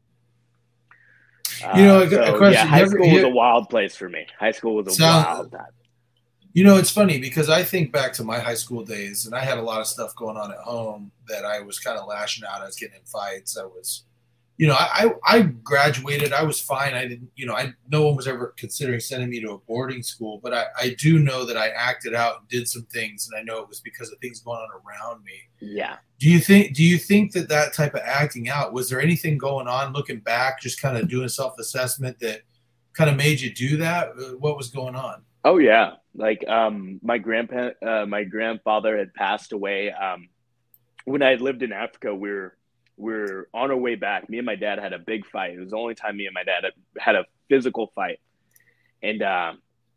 [SPEAKER 1] You know,
[SPEAKER 2] uh,
[SPEAKER 1] a, a
[SPEAKER 2] so yeah,
[SPEAKER 1] question. You
[SPEAKER 2] high
[SPEAKER 1] ever,
[SPEAKER 2] school was a
[SPEAKER 1] you
[SPEAKER 2] wild place for me. High school was a
[SPEAKER 1] sound,
[SPEAKER 2] wild time.
[SPEAKER 1] you know, it's funny because I think back to my high school days, and I had a lot of stuff going on at home that I was kind of lashing out. I was getting in fights. I was, you know, I, I I graduated. I was fine. I didn't, you know, I no one was ever considering sending me to a boarding school, but I, I do know that I acted out and did some things, and I know it was because of things going on around me.
[SPEAKER 2] Yeah.
[SPEAKER 1] Do you think? Do you think that that type of acting out, was there anything going on looking back, just kind of doing self assessment that kind of made you do that? Uh, What was going on?
[SPEAKER 2] Oh yeah. Like um, my grandpa, uh, my grandfather had passed away. Um, when I had lived in Africa, we are we are on our way back. Me and my dad had a big fight. It was the only time me and my dad had, had a physical fight, and uh,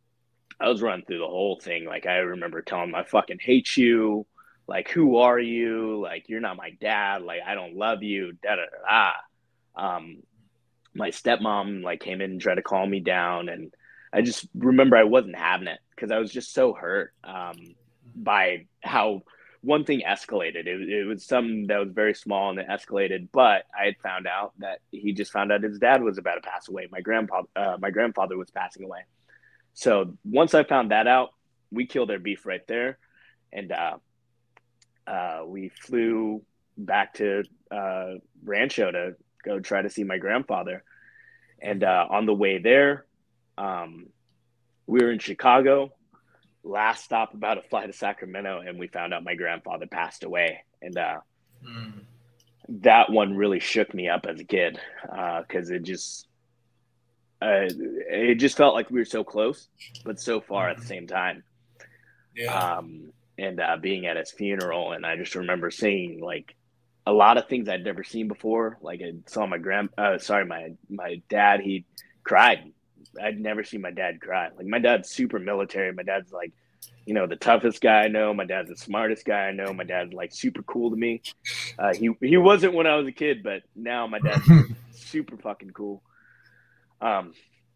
[SPEAKER 2] I was running through the whole thing. Like I remember telling him, "I fucking hate you. Like who are you? Like you're not my dad. Like I don't love you." Da da da. da. Um, my stepmom like came in and tried to calm me down, and I just remember I wasn't having it because I was just so hurt um, by how one thing escalated. It, it was something that was very small and it escalated, but I had found out that he just found out his dad was about to pass away. My grandpa, uh, my grandfather was passing away. So once I found that out, we killed their beef right there, and uh, uh, we flew back to uh, Rancho to go try to see my grandfather. And uh, on the way there, um, we were in Chicago. Last stop about to fly to Sacramento, and we found out my grandfather passed away. And uh,
[SPEAKER 1] Mm.
[SPEAKER 2] that one really shook me up as a kid because uh, it just uh, it just felt like we were so close, but so far at the same time.
[SPEAKER 1] Yeah.
[SPEAKER 2] Um, and uh, being at his funeral, and I just remember seeing like a lot of things I'd never seen before. Like I saw my grand, uh, sorry, my my dad. He cried. I'd never seen my dad cry. Like my dad's super military. My dad's like, you know, the toughest guy I know. My dad's the smartest guy I know. My dad's like super cool to me. Uh, he he wasn't when I was a kid, but now my dad's super fucking cool. Um,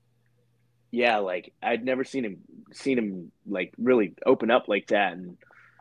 [SPEAKER 2] yeah, like I'd never seen him seen him like really open up like that, and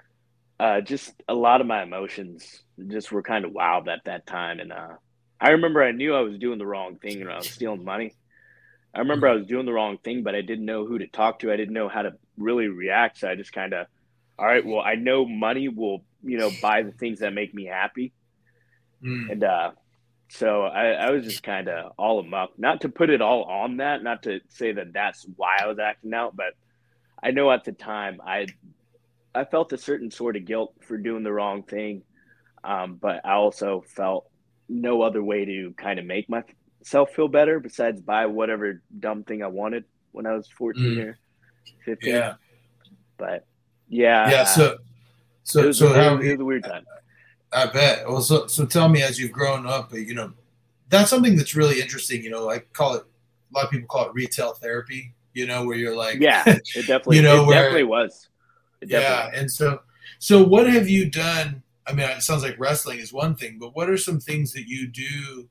[SPEAKER 2] uh, just a lot of my emotions just were kind of wild at that time. And uh, I remember I knew I was doing the wrong thing and I was stealing money. I remember I was doing the wrong thing, but I didn't know who to talk to. I didn't know how to really react. So I just kind of, all right, well, I know money will, you know, buy the things that make me happy.
[SPEAKER 1] Mm.
[SPEAKER 2] And uh, so I, I was just kind of all amok. Not to put it all on that, not to say that that's why I was acting out, but I know at the time I I felt a certain sort of guilt for doing the wrong thing. Um, but I also felt no other way to kind of make myself feel better besides buy whatever dumb thing I wanted when I was fourteen
[SPEAKER 1] Mm.
[SPEAKER 2] or fifteen.
[SPEAKER 1] Yeah.
[SPEAKER 2] But
[SPEAKER 1] Yeah.
[SPEAKER 2] yeah, uh,
[SPEAKER 1] So,
[SPEAKER 2] it
[SPEAKER 1] so,
[SPEAKER 2] was
[SPEAKER 1] so
[SPEAKER 2] it
[SPEAKER 1] how,
[SPEAKER 2] was, it was a weird time.
[SPEAKER 1] I bet. Well, so, so tell me, as you've grown up, you know, that's something that's really interesting. You know, I call it, a lot of people call it retail therapy, you know, where you're like,
[SPEAKER 2] Yeah, it
[SPEAKER 1] you
[SPEAKER 2] definitely
[SPEAKER 1] know,
[SPEAKER 2] it
[SPEAKER 1] where,
[SPEAKER 2] definitely was. It definitely
[SPEAKER 1] yeah.
[SPEAKER 2] was.
[SPEAKER 1] And so, so what have you done? I mean, it sounds like wrestling is one thing, but what are some things that you do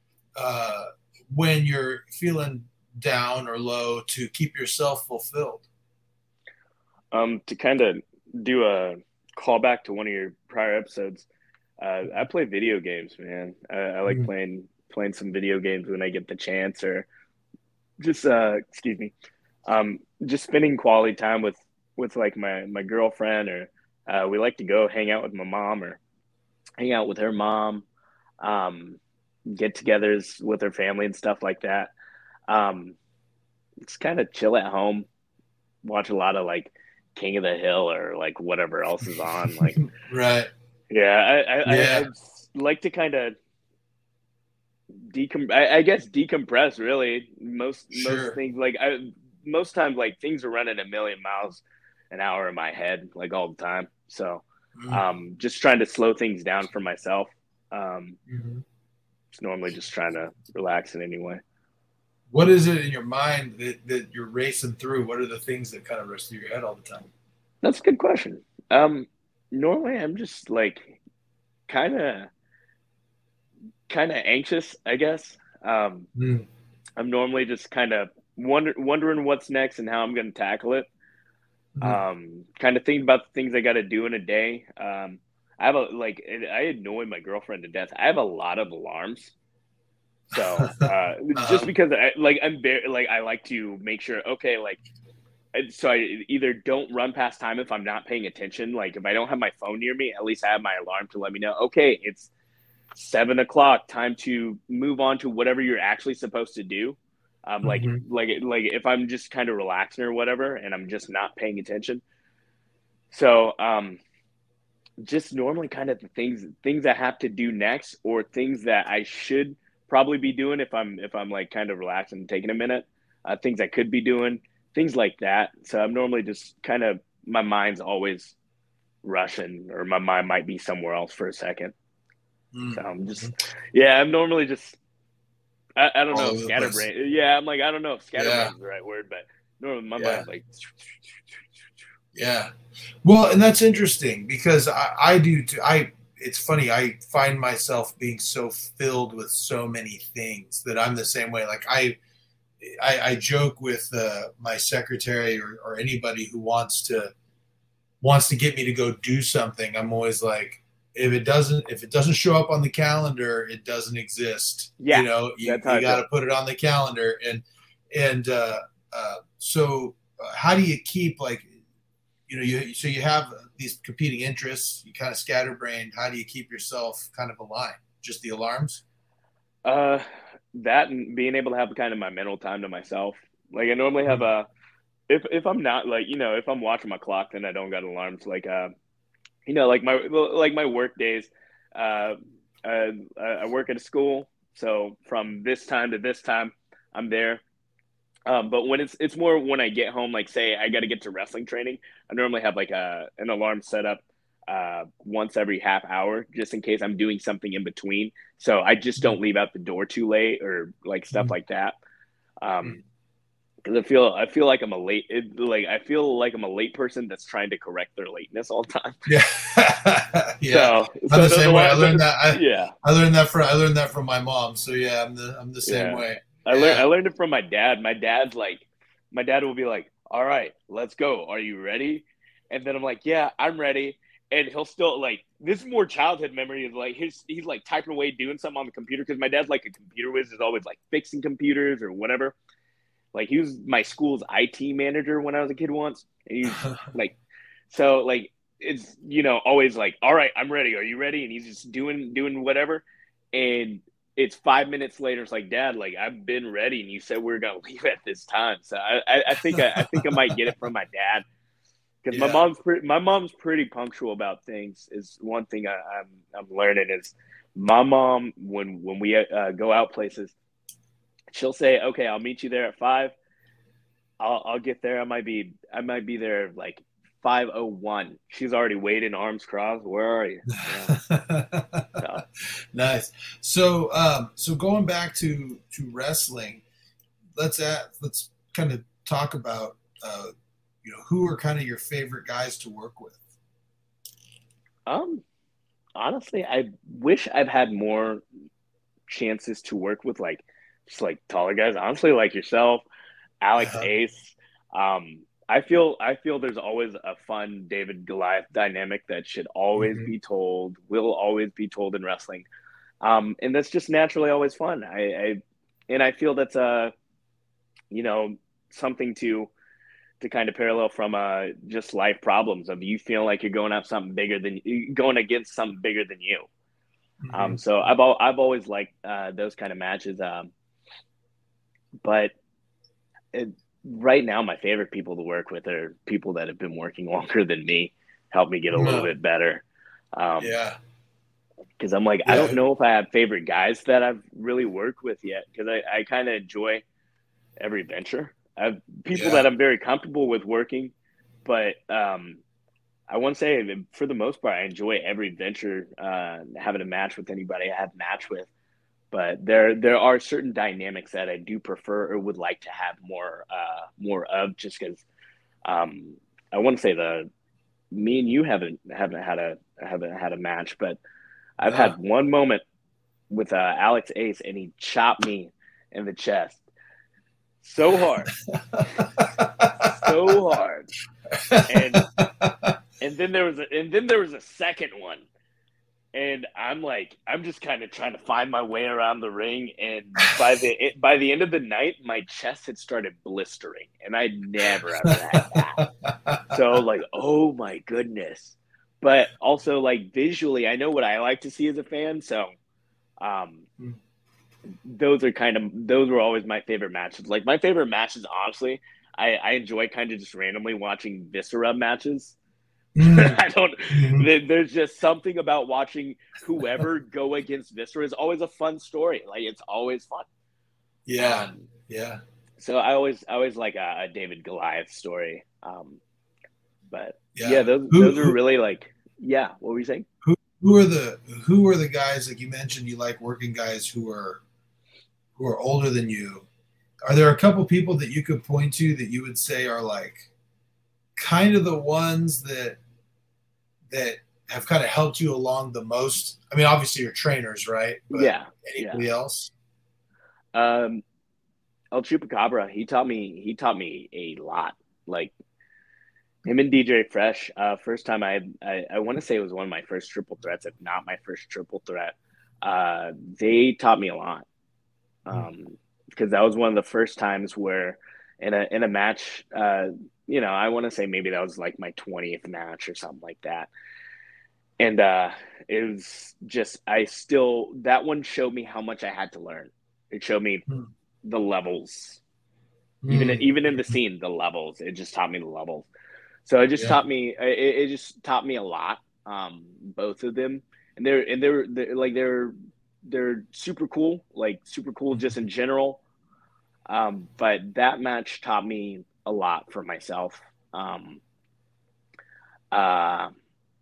[SPEAKER 1] uh, when you're feeling down or low to keep yourself fulfilled?
[SPEAKER 2] Um, to kind of do a callback to one of your prior episodes, uh, I play video games, man. I, I like
[SPEAKER 1] Mhm.
[SPEAKER 2] playing playing some video games when I get the chance, or just uh, excuse me, um, just spending quality time with with like my my girlfriend, or uh, we like to go hang out with my mom, or hang out with her mom, um, get-togethers with her family and stuff like that. Um, just kind of chill at home, watch a lot of like King of the Hill or like whatever else is on. Like,
[SPEAKER 1] Right.
[SPEAKER 2] yeah, I I, I
[SPEAKER 1] Yeah.
[SPEAKER 2] I'd like to kind of decom. I, I guess decompress. Really, most most
[SPEAKER 1] Sure.
[SPEAKER 2] things like I most times like things are running a million miles an hour in my head like all the time. So,
[SPEAKER 1] Mm-hmm.
[SPEAKER 2] um, just trying to slow things down for myself. Um,
[SPEAKER 1] Mm-hmm.
[SPEAKER 2] just normally just trying to relax in any way.
[SPEAKER 1] What is it in your mind that, that you're racing through? What are the things that kind of rush through your head all the time?
[SPEAKER 2] That's a good question. Um, normally I'm just like kind of kind of anxious, I guess. Um,
[SPEAKER 1] Mm-hmm.
[SPEAKER 2] I'm normally just kind of wonder wondering what's next and how I'm going to tackle it. Um, kind of thinking about the things I got to do in a day. Um, I have a like I annoy my girlfriend to death. I have a lot of alarms. So, uh, just
[SPEAKER 1] uh,
[SPEAKER 2] because I like I'm very like I like to make sure okay, like so I either don't run past time if I'm not paying attention. Like if I don't have my phone near me, at least I have my alarm to let me know, okay, it's seven o'clock, time to move on to whatever you're actually supposed to do. Um, like
[SPEAKER 1] mm-hmm.
[SPEAKER 2] like like if I'm just kind of relaxing or whatever, and I'm just not paying attention. So um, just normally kind of the things things I have to do next, or things that I should probably be doing if I'm if I'm like kind of relaxing and taking a minute. Uh, things I could be doing, things like that. So I'm normally just kind of my mind's always rushing, or my mind might be somewhere else for a second. So I'm
[SPEAKER 1] Mm-hmm.
[SPEAKER 2] just yeah, I'm normally just I, I don't
[SPEAKER 1] All
[SPEAKER 2] know if
[SPEAKER 1] over the place.
[SPEAKER 2] scatterbrain. Yeah, I'm like I don't know if
[SPEAKER 1] Yeah.
[SPEAKER 2] scatterbrain is the right word, but normally my
[SPEAKER 1] Yeah.
[SPEAKER 2] mind's like
[SPEAKER 1] Yeah. Well, and that's interesting because I, I do too. I it's funny. I find myself being so filled with so many things that I'm the same way. Like I, I, I joke with uh, my secretary or, or anybody who wants to wants to get me to go do something. I'm always like, if it doesn't if it doesn't show up on the calendar, it doesn't exist. You
[SPEAKER 2] yeah,
[SPEAKER 1] know, you
[SPEAKER 2] that's how
[SPEAKER 1] you
[SPEAKER 2] I
[SPEAKER 1] got to
[SPEAKER 2] feel.
[SPEAKER 1] put it on the calendar. And and uh, uh, so, uh, how do you keep like you know you so you have these competing interests? You kind of scatterbrained. How do you keep yourself kind of aligned? Just the alarms.
[SPEAKER 2] Uh, that and being able to have kind of my mental time to myself. Like I normally have
[SPEAKER 1] Mm-hmm.
[SPEAKER 2] a if if I'm not like you know if I'm watching my clock, then I don't got alarms. Like uh, you know, like my like my work days. Uh, uh, I work at a school, so from this time to this time, I'm there. Um, but when it's it's more when I get home, like say I got to get to wrestling training, I normally have like a an alarm set up uh, once every half hour, just in case I'm doing something in between. So I just don't leave out the door too late or like stuff
[SPEAKER 1] Mm-hmm.
[SPEAKER 2] like that. Um, because I feel I feel like I'm a late it, like I feel like I'm a late person that's trying to correct their lateness all the time.
[SPEAKER 1] Yeah, yeah.
[SPEAKER 2] So
[SPEAKER 1] I'm
[SPEAKER 2] so
[SPEAKER 1] the
[SPEAKER 2] the, the,
[SPEAKER 1] same way. I
[SPEAKER 2] the
[SPEAKER 1] learned that. I
[SPEAKER 2] yeah
[SPEAKER 1] I learned that from I learned that from my mom. So yeah, I'm the I'm the same
[SPEAKER 2] yeah
[SPEAKER 1] way.
[SPEAKER 2] I learned I
[SPEAKER 1] Yeah.
[SPEAKER 2] learned it from my dad. My dad's like my dad will be like, "All right, let's go. Are you ready?" And then I'm like, "Yeah, I'm ready." And he'll still like this is more childhood memory of like he's he's like typing away doing something on the computer because my dad's like a computer whiz is always like fixing computers or whatever. Like he was my school's I T manager when I was a kid once, and he's like, so like it's you know always like, all right, I'm ready. Are you ready? And he's just doing doing whatever, and it's five minutes later. It's like, Dad, like I've been ready, and you said we are gonna leave at this time. So I I, I think I, I think I might get it from my dad because my
[SPEAKER 1] Yeah.
[SPEAKER 2] mom's pretty my mom's pretty punctual about things. Is one thing I, I'm I'm learning is my mom when when we uh, go out places, she'll say, okay, I'll meet you there at five. I'll I'll get there. I might be I might be there like five oh one. She's already waiting, arms crossed. Where are you? You know. So
[SPEAKER 1] Nice. So, um, so going back to to wrestling, let's at let's kind of talk about uh, you know who are kind of your favorite guys to work with.
[SPEAKER 2] um honestly, I wish I've had more chances to work with like just like taller guys. Honestly, like yourself, Alex
[SPEAKER 1] Uh-huh.
[SPEAKER 2] Ace. Um I feel I feel there's always a fun David Goliath dynamic that should always
[SPEAKER 1] Hmm.
[SPEAKER 2] be told, will always be told in wrestling. Um, and that's just naturally always fun. I, I and I feel that's a you know something to to kind of parallel from uh just life problems of you feeling like you're going up something bigger than going against something bigger than you. Um,
[SPEAKER 1] Hmm.
[SPEAKER 2] so I've al- I've always liked uh, those kind of matches. Um, but it, right now, my favorite people to work with are people that have been working longer than me, help me get a little
[SPEAKER 1] No.
[SPEAKER 2] bit better. Um,
[SPEAKER 1] Yeah.
[SPEAKER 2] Because I'm like, I don't
[SPEAKER 1] Yeah.
[SPEAKER 2] know if I have favorite guys that I've really worked with yet. Because I, I kind of enjoy every venture. I have people
[SPEAKER 1] Yeah.
[SPEAKER 2] that I'm very comfortable with working, but um, I want to say that for the most part, I enjoy every venture, uh, having a match with anybody I have match with. But there there are certain dynamics that I do prefer or would like to have more uh, more of, just because um, I want to say the me and you haven't haven't had a haven't had a match, but I've
[SPEAKER 1] No.
[SPEAKER 2] had one moment with uh, Alex Ace, and he chopped me in the chest so hard, so hard, and and then there was a, and then there was a second one, and I'm like, I'm just kind of trying to find my way around the ring, and by the by the end of the night, my chest had started blistering, and I never ever had that. So like, oh my goodness. But also like visually, I know what I like to see as a fan, so um those are kind of those were always my favorite matches. Like my favorite matches, honestly, I, I enjoy kind of just randomly watching Viscera matches.
[SPEAKER 1] Mm.
[SPEAKER 2] I don't.
[SPEAKER 1] Mhm.
[SPEAKER 2] There's just something about watching whoever go against Viscera is always a fun story. Like it's always fun.
[SPEAKER 1] Yeah.
[SPEAKER 2] Um,
[SPEAKER 1] Yeah.
[SPEAKER 2] so I always I always like a, a David Goliath story. Um, but yeah,
[SPEAKER 1] Yeah.
[SPEAKER 2] those
[SPEAKER 1] Who,
[SPEAKER 2] those are
[SPEAKER 1] who
[SPEAKER 2] really like yeah. What were you saying?
[SPEAKER 1] who who are the who are the guys like you mentioned you like working guys who are who are older than you? Are there a couple people that you could point to that you would say are like kind of the ones that that have kind of helped you along the most? I mean, obviously your trainers, right? But
[SPEAKER 2] Yeah, yeah.
[SPEAKER 1] anybody else?
[SPEAKER 2] Um, El Chupacabra, he taught me he taught me a lot. Like him and D J Fresh. Uh, first time I I, I want to say it was one of my first triple threats, if not my first triple threat. Uh, they taught me a lot. Um, because that was one of the first times where in a in a match, uh, you know, I want to say maybe that was like my twentieth match or something like that. And uh, it was just I still that one showed me how much I had to learn. It showed me
[SPEAKER 1] Mm.
[SPEAKER 2] the levels, even
[SPEAKER 1] Mm.
[SPEAKER 2] even in the scene, the levels. It just taught me the levels. So it just
[SPEAKER 1] Yeah.
[SPEAKER 2] taught me. It, it just taught me a lot. Um, both of them, and they're and they're, they're like they're they're super cool, like super cool just in general. Um, but that match taught me a lot for myself. Um, uh,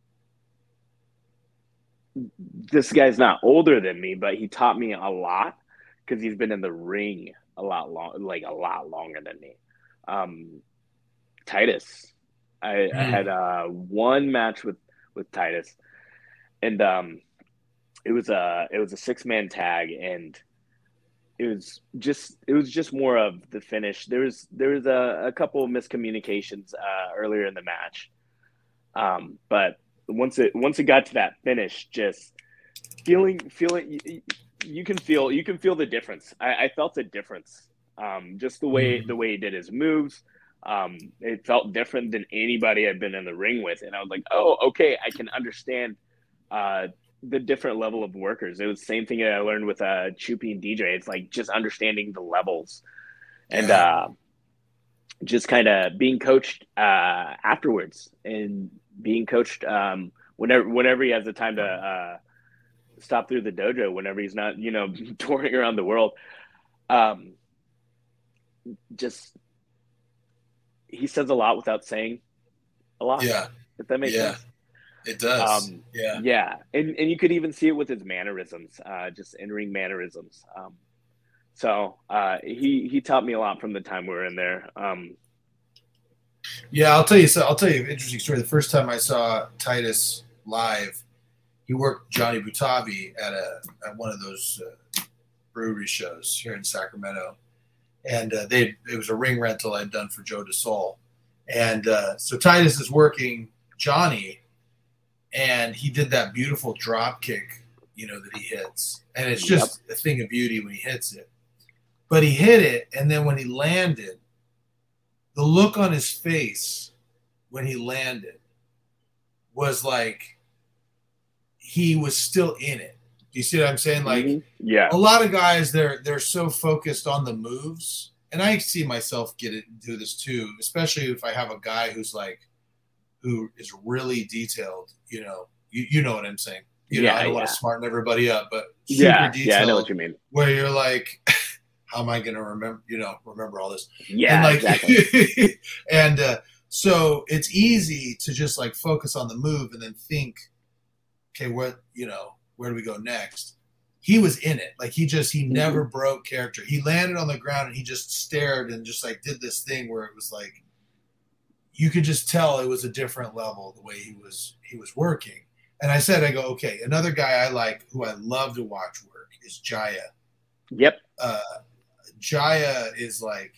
[SPEAKER 2] this guy's not older than me, but he taught me a lot because he's been in the ring a lot long, like a lot longer than me. Um, Titus, I, I had
[SPEAKER 1] Mm.
[SPEAKER 2] uh, one match with with Titus, and um, it was a it was a six man tag, and it was just it was just more of the finish. There was there was a, a couple of miscommunications uh, earlier in the match, um, but once it once it got to that finish, just feeling feeling you, you can feel you can feel the difference. I, I felt a difference, um, just the way
[SPEAKER 1] Mm.
[SPEAKER 2] the way he did his moves. Um, it felt different than anybody I'd been in the ring with, and I was like, oh, okay, I can understand uh, the different level of workers. It was the same thing I learned with uh, Chupi and D J. It's like just understanding the levels and
[SPEAKER 1] Yeah.
[SPEAKER 2] uh, just kind of being coached uh, afterwards and being coached um, whenever whenever he has the time to uh, stop through the dojo. Whenever he's not, you know, touring around the world, um, just he says a lot without saying a lot.
[SPEAKER 1] Yeah.
[SPEAKER 2] If that makes
[SPEAKER 1] Yeah.
[SPEAKER 2] sense.
[SPEAKER 1] It does.
[SPEAKER 2] Um,
[SPEAKER 1] Yeah.
[SPEAKER 2] yeah, and and you could even see it with his mannerisms, uh, just in ring mannerisms. Um, so uh, he he taught me a lot from the time we were in there. Um,
[SPEAKER 1] Yeah. I'll tell you. So I'll tell you an interesting story. The first time I saw Titus live, he worked Johnny Butavi at a at one of those uh, brewery shows here in Sacramento, and uh, they it was a ring rental I'd done for Joe DeSol, and uh, so Titus is working Johnny, and he did that beautiful drop kick, you know, that he hits, and it's
[SPEAKER 2] yep.
[SPEAKER 1] just a thing of beauty when he hits it. But he hit it, and then when he landed, the look on his face when he landed was like he was still in it. Do you see what I'm saying? Like,
[SPEAKER 2] mm-hmm. yeah,
[SPEAKER 1] a lot of guys, they're they're so focused on the moves, and I see myself get it do this too, especially if I have a guy who's like, who is really detailed. You know, you, you know what I'm saying. You
[SPEAKER 2] yeah,
[SPEAKER 1] know, I don't
[SPEAKER 2] yeah.
[SPEAKER 1] want to smarten everybody up, but super
[SPEAKER 2] yeah,
[SPEAKER 1] detailed.
[SPEAKER 2] Yeah, I know what you mean.
[SPEAKER 1] Where you're like, how am I going to remember? You know, remember all this?
[SPEAKER 2] Yeah,
[SPEAKER 1] and like,
[SPEAKER 2] exactly.
[SPEAKER 1] and uh, so it's easy to just like focus on the move and then think, okay, what you know, where do we go next? He was in it. Like he just, he never mm-hmm. broke character. He landed on the ground and he just stared and just like did this thing where it was like, you could just tell it was a different level the way he was, he was working. And I said, I go, okay, another guy I like who I love to watch work is Jaya.
[SPEAKER 2] Yep.
[SPEAKER 1] Uh, Jaya is like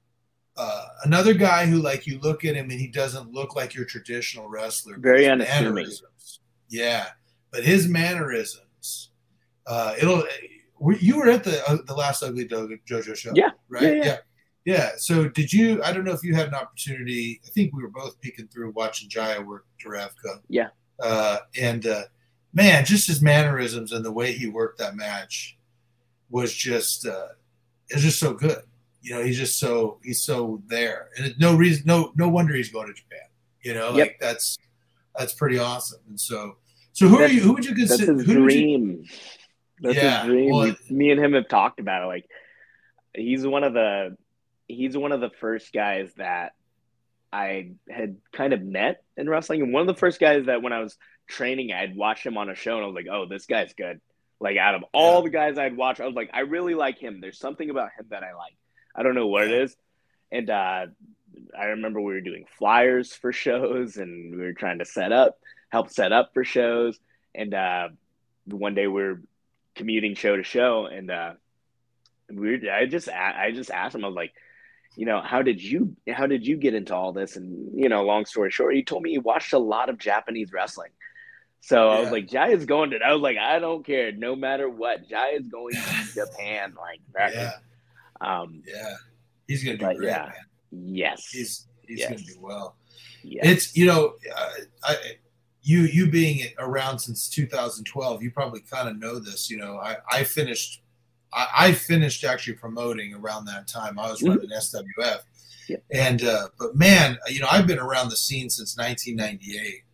[SPEAKER 1] uh, another guy who like you look at him and he doesn't look like your traditional wrestler.
[SPEAKER 2] Very unassuming.
[SPEAKER 1] Yeah. But his mannerisms, Uh, it'll. You were at the uh, the last Ugly Dojo show,
[SPEAKER 2] yeah,
[SPEAKER 1] right?
[SPEAKER 2] Yeah, yeah,
[SPEAKER 1] yeah, yeah. So did you? I don't know if you had an opportunity. I think we were both peeking through watching Jaya work Derevka.
[SPEAKER 2] Yeah,
[SPEAKER 1] uh, and uh, man, just his mannerisms and the way he worked that match was just uh, it was just so good. You know, he's just so he's so there, and it, no reason, no no wonder he's going to Japan. You know, like yep. that's that's pretty awesome. And so, so who
[SPEAKER 2] that's,
[SPEAKER 1] are you? Who would you consider?
[SPEAKER 2] That's his
[SPEAKER 1] who
[SPEAKER 2] dream.
[SPEAKER 1] You,
[SPEAKER 2] That's
[SPEAKER 1] yeah,
[SPEAKER 2] his dream.
[SPEAKER 1] well,
[SPEAKER 2] Me and him have talked about it. Like, he's one of the he's one of the first guys that I had kind of met in wrestling, and one of the first guys that when I was training, I'd watch him on a show, and I was like, "Oh, this guy's good." Like, out of all yeah. the guys I'd watch, I was like, "I really like him." There's something about him that I like. I don't know what yeah. it is. And uh, I remember we were doing flyers for shows, and we were trying to set up, help set up for shows, and uh, one day we're commuting show to show, and uh we I just I just asked him, I was like, you know, how did you how did you get into all this? And you know, long story short, he told me he watched a lot of Japanese wrestling. So yeah. I was like, Jai is going to I was like, I don't care, no matter what, Jai is going to Japan. Like that.
[SPEAKER 1] Yeah.
[SPEAKER 2] Um
[SPEAKER 1] yeah. He's gonna do great,
[SPEAKER 2] yeah.
[SPEAKER 1] man.
[SPEAKER 2] Yes.
[SPEAKER 1] He's he's
[SPEAKER 2] yes.
[SPEAKER 1] gonna do well.
[SPEAKER 2] Yes.
[SPEAKER 1] It's you know, uh, I You you being around since two thousand twelve, you probably kind of know this. You know, I, I finished I, I finished actually promoting around that time. I was mm-hmm. running S W F,
[SPEAKER 2] yeah.
[SPEAKER 1] and uh, but man, you know, I've been around the scene since nineteen ninety-eight,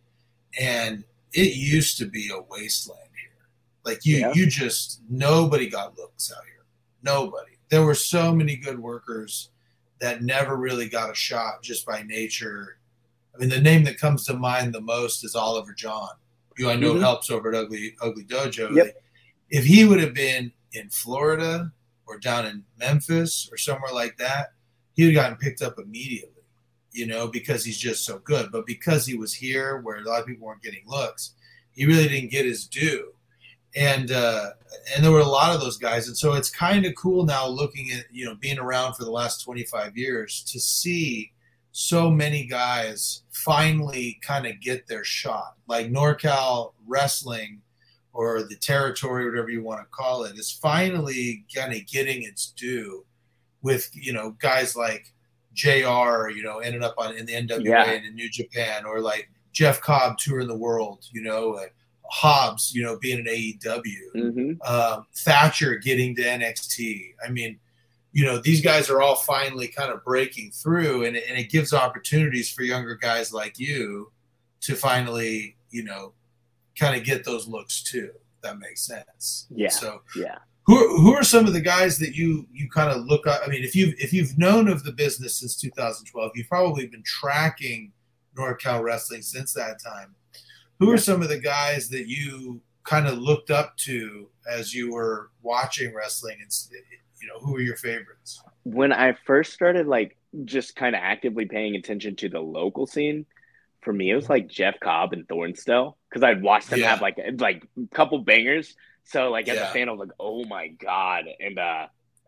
[SPEAKER 1] and it used to be a wasteland here. Like you yeah. you just nobody got looks out here. Nobody. There were so many good workers that never really got a shot just by nature. I mean, the name that comes to mind the most is Oliver John, who I know mm-hmm. helps over at Ugly Ugly Dojo.
[SPEAKER 2] Yep.
[SPEAKER 1] If he would have been in Florida or down in Memphis or somewhere like that, he would have gotten picked up immediately, you know, because he's just so good. But because he was here where a lot of people weren't getting looks, he really didn't get his due. And uh, and there were a lot of those guys. And so it's kind of cool now looking at, you know, being around for the last twenty-five years to see so many guys finally kind of get their shot. Like NorCal Wrestling or the territory, whatever you want to call it, is finally kind of getting its due with, you know, guys like J R, you know, ended up on in the N W A yeah. and in New Japan, or like Jeff Cobb touring the world, you know, like Hobbs, you know, being an A E W,
[SPEAKER 2] mm-hmm.
[SPEAKER 1] um, Thatcher getting to N X T. I mean, you know, these guys are all finally kind of breaking through, and, and it gives opportunities for younger guys like you to finally, you know, kind of get those looks too. That makes sense.
[SPEAKER 2] Yeah.
[SPEAKER 1] So
[SPEAKER 2] yeah.
[SPEAKER 1] Who are, who are some of the guys that you, you kind of look at? I mean, if you've, if you've known of the business since two thousand twelve, you've probably been tracking NorCal Wrestling since that time. Who yeah. are some of the guys that you kind of looked up to as you were watching wrestling, and, you know, who are your favorites?
[SPEAKER 2] When I first started, like, just kind of actively paying attention to the local scene, for me, it was like Jeff Cobb and Thornstell, because I'd watch them
[SPEAKER 1] yeah.
[SPEAKER 2] have like like a couple bangers. So like as
[SPEAKER 1] yeah.
[SPEAKER 2] a fan, I was like, oh my god! And uh,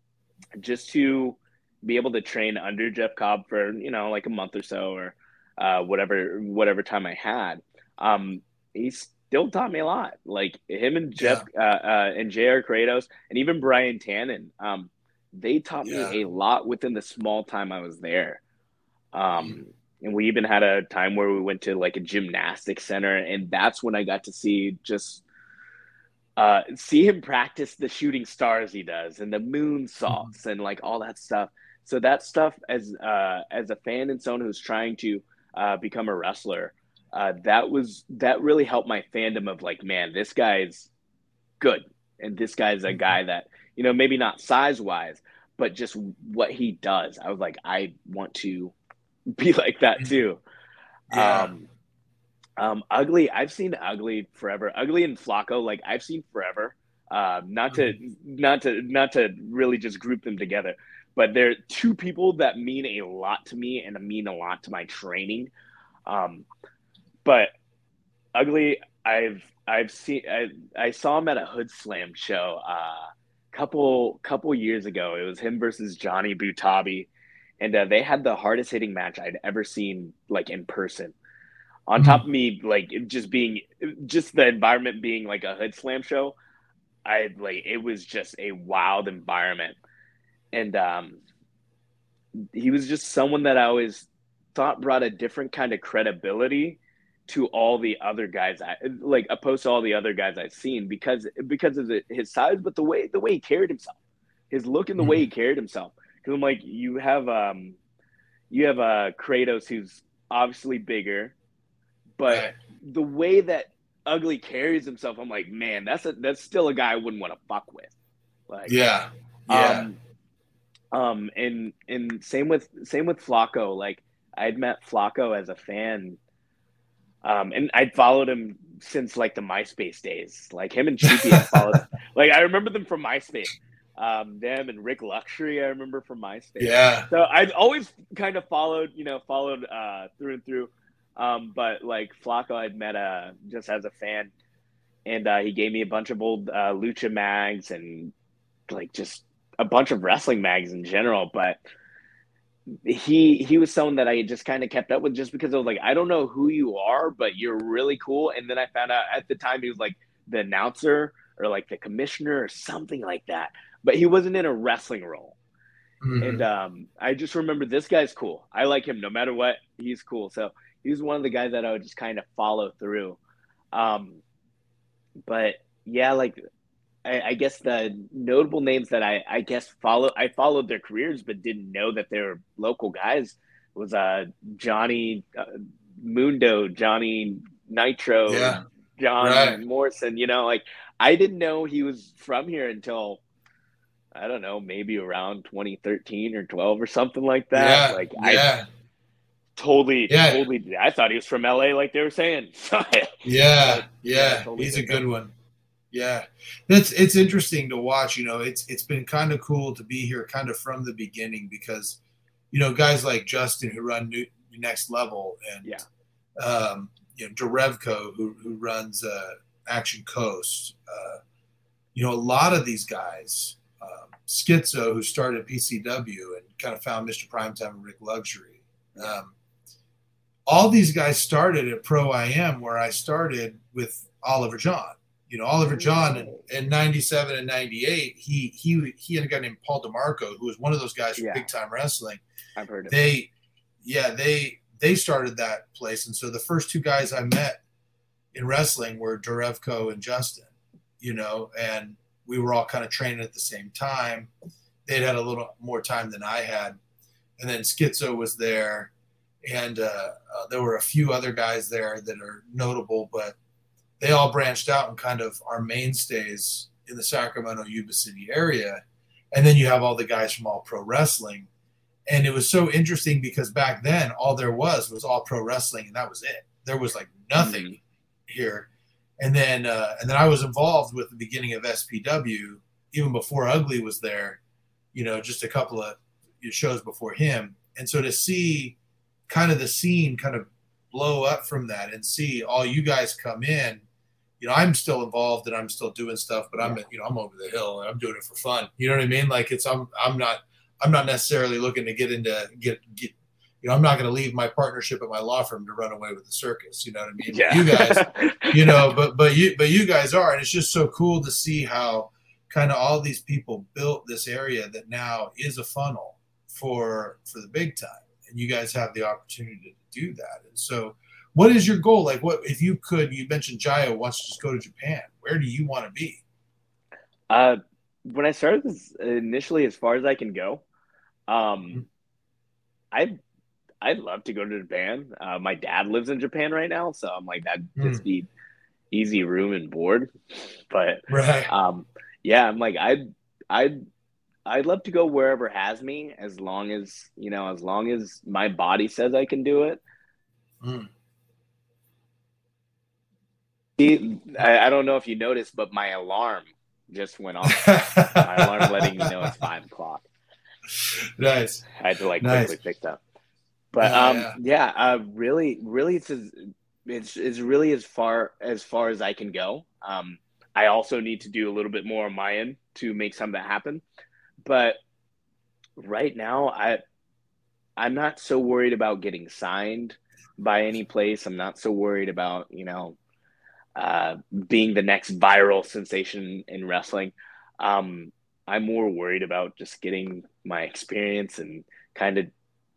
[SPEAKER 2] just to be able to train under Jeff Cobb for, you know, like a month or so, or uh, whatever whatever time I had, um, he still taught me a lot. Like him and Jeff yeah. uh, uh, and J R Kratos and even Brian Tannen, um, they taught
[SPEAKER 1] yeah.
[SPEAKER 2] me a lot within the small time I was there. Um, mm. And we even had a time where we went to like a gymnastics center, and that's when I got to see just uh, see him practice the shooting stars he does and the
[SPEAKER 1] Mhm.
[SPEAKER 2] moonsaults and like all that stuff. So that stuff, as uh, as a fan and someone who's trying to uh, become a wrestler, uh, that was that really helped my fandom of like, man, this guy's good, and this guy's a
[SPEAKER 1] Mhm.
[SPEAKER 2] guy that, you know, maybe not size wise, but just what he does. I was like, I want to be like that
[SPEAKER 1] Mhm.
[SPEAKER 2] too.
[SPEAKER 1] Yeah.
[SPEAKER 2] Um, um, Ugly, I've seen Ugly forever. Ugly and Flacco, like I've seen forever. Uh, not to
[SPEAKER 1] Mhm.
[SPEAKER 2] not to not to really just group them together, but they're two people that mean a lot to me and mean a lot to my training. Um, but Ugly, I've I've seen I, I saw him at a Hood Slam show uh couple couple years ago. It was him versus Johnny Butabi, and uh, they had the hardest hitting match I'd ever seen like in person. On top
[SPEAKER 1] Mhm.
[SPEAKER 2] of me, like just being just the environment being like a Hood Slam show, I like it was just a wild environment, and um, he was just someone that I always thought brought a different kind of credibility to all the other guys I like opposed to all the other guys I've seen because because of the, his size, but the way the way he carried himself, his look and the way he
[SPEAKER 1] Mhm.
[SPEAKER 2] carried himself. Because I'm like, you have um you have uh Kratos who's obviously bigger, but
[SPEAKER 1] Right.
[SPEAKER 2] the way that Ugly carries himself, I'm like, man, that's a that's still a guy I wouldn't want to fuck with. Like,
[SPEAKER 1] Yeah. Yeah.
[SPEAKER 2] um, um, and and same with same with Flacco. Like, I'd met Flacco as a fan, um, and I'd followed him since like the MySpace days. Like him and Cheapy, I followed. Like I remember them from MySpace. Um, them and Rick Luxury, I remember from MySpace.
[SPEAKER 1] Yeah.
[SPEAKER 2] So I've always kind of followed, you know, followed uh, through and through. Um, but like Flacco, I'd met uh, just as a fan, and uh, he gave me a bunch of old uh, lucha mags and like just a bunch of wrestling mags in general. But he he was someone that I just kind of kept up with just because I was like, I don't know who you are, but you're really cool. And then I found out at the time he was like the announcer or like the commissioner or something like that. But he wasn't in a wrestling role. And
[SPEAKER 1] Mhm.
[SPEAKER 2] um, I just remember this guy's cool. I like him no matter what. He's cool. So he's one of the guys that I would just kind of follow through. Um, but yeah, like I, I guess the notable names that I, I guess follow I followed their careers but didn't know that they were local guys was uh Johnny uh, Mundo, Johnny Nitro,
[SPEAKER 1] Yeah. Right.
[SPEAKER 2] John Morrison. You know, like I didn't know he was from here until I don't know, maybe around twenty thirteen or twelve or something like that.
[SPEAKER 1] Yeah.
[SPEAKER 2] Like I
[SPEAKER 1] Yeah.
[SPEAKER 2] totally,
[SPEAKER 1] Yeah.
[SPEAKER 2] totally, I thought he was from L A, like they were saying. So,
[SPEAKER 1] Yeah.
[SPEAKER 2] but yeah, I
[SPEAKER 1] Yeah.
[SPEAKER 2] totally
[SPEAKER 1] He's a
[SPEAKER 2] didn't know.
[SPEAKER 1] good one. Yeah. That's it's interesting to watch, you know. It's it's been kind of cool to be here kind of from the beginning because you know, guys like Justin who run New, Next Level
[SPEAKER 2] Yeah,
[SPEAKER 1] and um, you know, Derevko who who runs uh, Action Coast. Uh, you know, a lot of these guys, um, Schizo, who started P C W and kind of found Mister Primetime and Rick Luxury.
[SPEAKER 2] yeah,
[SPEAKER 1] Um, all these guys started at Pro I M, where I started with Oliver John. You know, Oliver John in,
[SPEAKER 2] oh,
[SPEAKER 1] in ninety-seven and ninety-eight, he he he had a guy named Paul DeMarco, who was one of those guys from
[SPEAKER 2] yeah,
[SPEAKER 1] Big Time Wrestling.
[SPEAKER 2] I've heard of him.
[SPEAKER 1] They, yeah, they they started that place, and so the first two guys I met in wrestling were Derevko and Justin. You know, and we were all kind of training at the same time. They'd had a little more time than I had, and then Schizo was there, and uh, uh, there were a few other guys there that are notable, but they all branched out and kind of are mainstays in the Sacramento, Yuba City area. And then you have all the guys from All Pro Wrestling. And it was so interesting because back then all there was was All Pro Wrestling, and that was it. There was like nothing
[SPEAKER 2] Mm-hmm.
[SPEAKER 1] here. And then uh, and then I was involved with the beginning of S P W even before Ugly was there. You know, just a couple of shows before him. And so to see kind of the scene kind of blow up from that and see all you guys come in, you know, I'm still involved and I'm still doing stuff, but I'm,
[SPEAKER 2] Yeah,
[SPEAKER 1] you know, I'm over the hill and I'm doing it for fun. You know what I mean? Like it's, I'm, I'm not, I'm not necessarily looking to get into, get, get, you know, I'm not going to leave my partnership at my law firm to run away with the circus. You know what I mean? But you guys,
[SPEAKER 2] yeah,
[SPEAKER 1] you know, but, but you, but you guys are, and it's just so cool to see how kind of all these people built this area that now is a funnel for, for the big time. And you guys have the opportunity to do that. And so, what is your goal? Like, what if you could? You mentioned Jayo wants to just go to Japan. Where do you want to be?
[SPEAKER 2] Uh, when I started this initially, as far as I can go, um,
[SPEAKER 1] Mhm.
[SPEAKER 2] I I'd love to go to Japan. Uh, my dad lives in Japan right now, so I'm like that'd just
[SPEAKER 1] Mm,
[SPEAKER 2] be easy room and board. But
[SPEAKER 1] right.
[SPEAKER 2] um, yeah, I'm like I'd I'd I'd love to go wherever has me, as long as you know, as long as my body says I can do it.
[SPEAKER 1] Mm.
[SPEAKER 2] He, I, I don't know if you noticed, but my alarm just went off. My alarm letting me know it's five o'clock.
[SPEAKER 1] Nice.
[SPEAKER 2] I had to like quickly
[SPEAKER 1] Nice.
[SPEAKER 2] fix that. But
[SPEAKER 1] Yeah,
[SPEAKER 2] um,
[SPEAKER 1] yeah.
[SPEAKER 2] yeah, uh, really, really, it's as, it's it's really as far as far as I can go. Um, I also need to do a little bit more on my end to make some of that happen. But right now, I I'm not so worried about getting signed by any place. I'm not so worried about you know uh, being the next viral sensation in wrestling. Um, I'm more worried about just getting my experience and kind of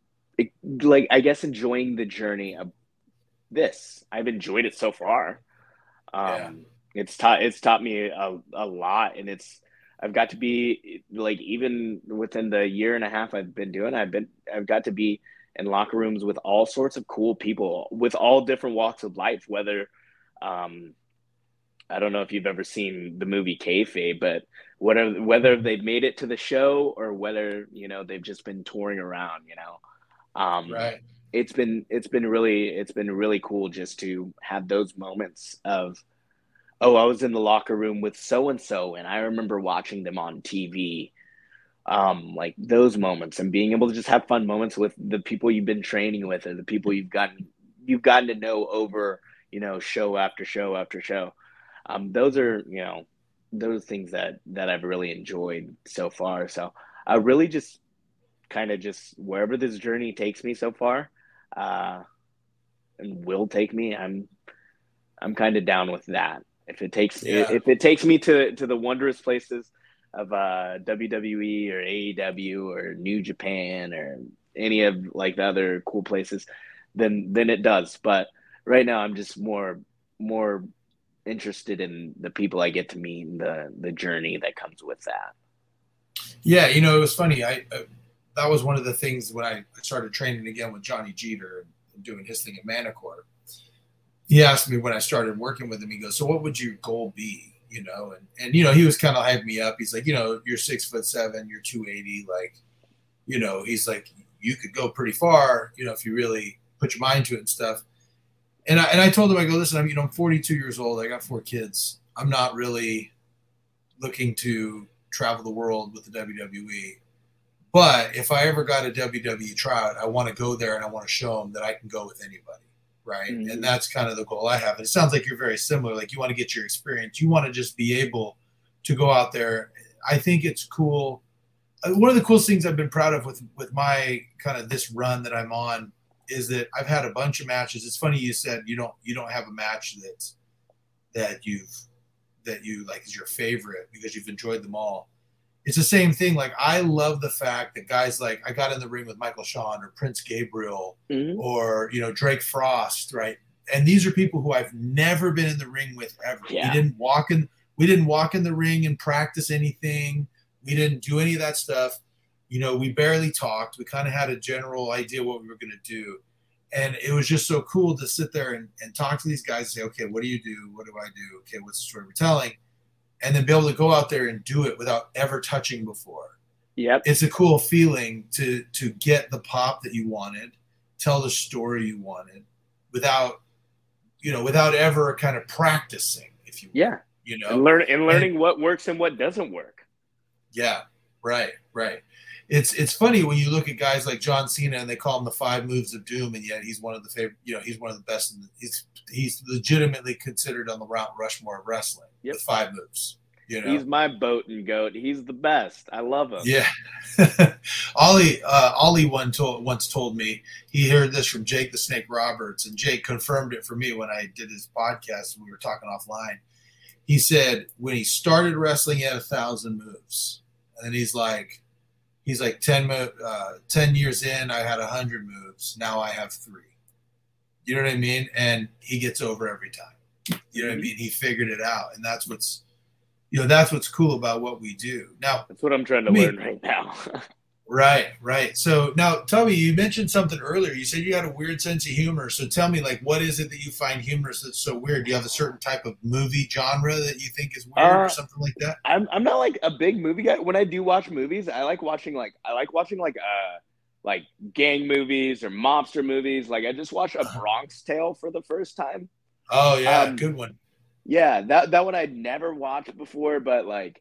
[SPEAKER 2] like I guess enjoying the journey of this. I've enjoyed it so far.
[SPEAKER 1] Yeah.
[SPEAKER 2] Um, it's taught it's taught me a, a lot, and it's I've got to be like even within the year and a half I've been doing, I've been I've got to be in locker rooms with all sorts of cool people with all different walks of life. Whether um, I don't know if you've ever seen the movie Kayfabe, but whatever whether
[SPEAKER 1] Mhm.
[SPEAKER 2] they've made it to the show or whether you know they've just been touring around, you know um,
[SPEAKER 1] Right.
[SPEAKER 2] it's been it's been really it's been really cool just to have those moments of oh, I was in the locker room with so and so and I remember watching them on T V. Um, like those moments and being able to just have fun moments with the people you've been training with or the people you've gotten you've gotten to know over, you know, show after show after show. Um, those
[SPEAKER 1] Mhm.
[SPEAKER 2] are, you know, those things that that I've really enjoyed so far. So I really just kind of just wherever this journey takes me so far, uh, and will take me, I'm I'm kind of down with that. If it takes
[SPEAKER 1] Yeah.
[SPEAKER 2] if it takes me to to the wondrous places of uh, W W E or A E W or New Japan or any of like the other cool places, then then it does. But right now, I'm just more more interested in the people I get to meet and the the journey that comes with that.
[SPEAKER 1] Yeah. You know, it was funny. I, uh, that was one of the things when I started training again with Johnny Jeter and doing his thing at Manicore. He asked me when I started working with him, he goes, "So what would your goal be?" You know, and, and you know, he was kind of hyping me up. He's like, you know, you're six foot seven, you're two eighty, like, you know, he's like, you could go pretty far, you know, if you really put your mind to it and stuff. And I and I told him, I go, listen, I'm you know, I'm forty-two years old, I got four kids. I'm not really looking to travel the world with the W W E. But if I ever got a W W E tryout, I want to go there and I want to show them that I can go with anybody, right? And
[SPEAKER 2] Mm-hmm.
[SPEAKER 1] that's kind of the goal I have. And it sounds like you're very similar. Like you want to get your experience. You want to just be able to go out there. I think it's cool. Uh, One of the coolest things I've been proud of with with my kind of this run that I'm on is that I've had a bunch of matches. It's funny you said you don't you don't have a match that that you've that you like is your favorite because you've enjoyed them all. It's the same thing. Like I love the fact that guys like I got in the ring with Michael Shawn or Prince Gabriel
[SPEAKER 2] Mm-hmm.
[SPEAKER 1] or you know Drake Frost, right? And these are people who I've never been in the ring with ever. We
[SPEAKER 2] Yeah.
[SPEAKER 1] didn't walk in we didn't walk in the ring and practice anything. We didn't do any of that stuff. You know, we barely talked. We kind of had a general idea what we were going to do. And it was just so cool to sit there and, and talk to these guys and say, okay, what do you do? What do I do? Okay, what's the story we're telling? And then be able to go out there and do it without ever touching before.
[SPEAKER 2] Yep.
[SPEAKER 1] It's a cool feeling to to get the pop that you wanted, tell the story you wanted without you know without ever kind of practicing, if you will,
[SPEAKER 2] Yeah.
[SPEAKER 1] you
[SPEAKER 2] And
[SPEAKER 1] know.
[SPEAKER 2] learn and
[SPEAKER 1] And
[SPEAKER 2] learning what works and what doesn't work.
[SPEAKER 1] yeah, right, right. It's it's funny when you look at guys like John Cena and they call him the five moves of doom, and yet he's one of the favorite. You know, he's one of the best. In the, he's he's legitimately considered on the Mount Rushmore of wrestling
[SPEAKER 2] Yep.
[SPEAKER 1] with five moves. You know,
[SPEAKER 2] He's my boat and goat. He's the best. I love him.
[SPEAKER 1] yeah. Ollie uh, Ollie one told, once told me he heard this from Jake the Snake Roberts, and Jake confirmed it for me when I did his podcast. We were talking offline. He said when he started wrestling, he had a thousand moves, and he's like, he's like ten uh, ten years in, I had a hundred moves. Now I have three. You know what I mean? And he gets over every time. You know what I
[SPEAKER 2] Mm-hmm.
[SPEAKER 1] mean? He figured it out, and that's what's you know, that's what's cool about what we do. Now,
[SPEAKER 2] That's what I'm trying to
[SPEAKER 1] I mean,
[SPEAKER 2] learn right now.
[SPEAKER 1] right, right. So now, tell me, you mentioned something earlier. You said you had a weird sense of humor. So tell me, like, what is it that you find humorous that's so weird? Do you have a certain type of movie genre that you think is weird or
[SPEAKER 2] uh,
[SPEAKER 1] something like that?
[SPEAKER 2] I'm I'm not like a big movie guy. When I do watch movies, I like watching like I like watching like uh like gang movies or mobster movies. Like I just watched A Bronx Tale for the first time.
[SPEAKER 1] Oh yeah,
[SPEAKER 2] Um,
[SPEAKER 1] good one.
[SPEAKER 2] yeah, that that one I'd never watched before, but like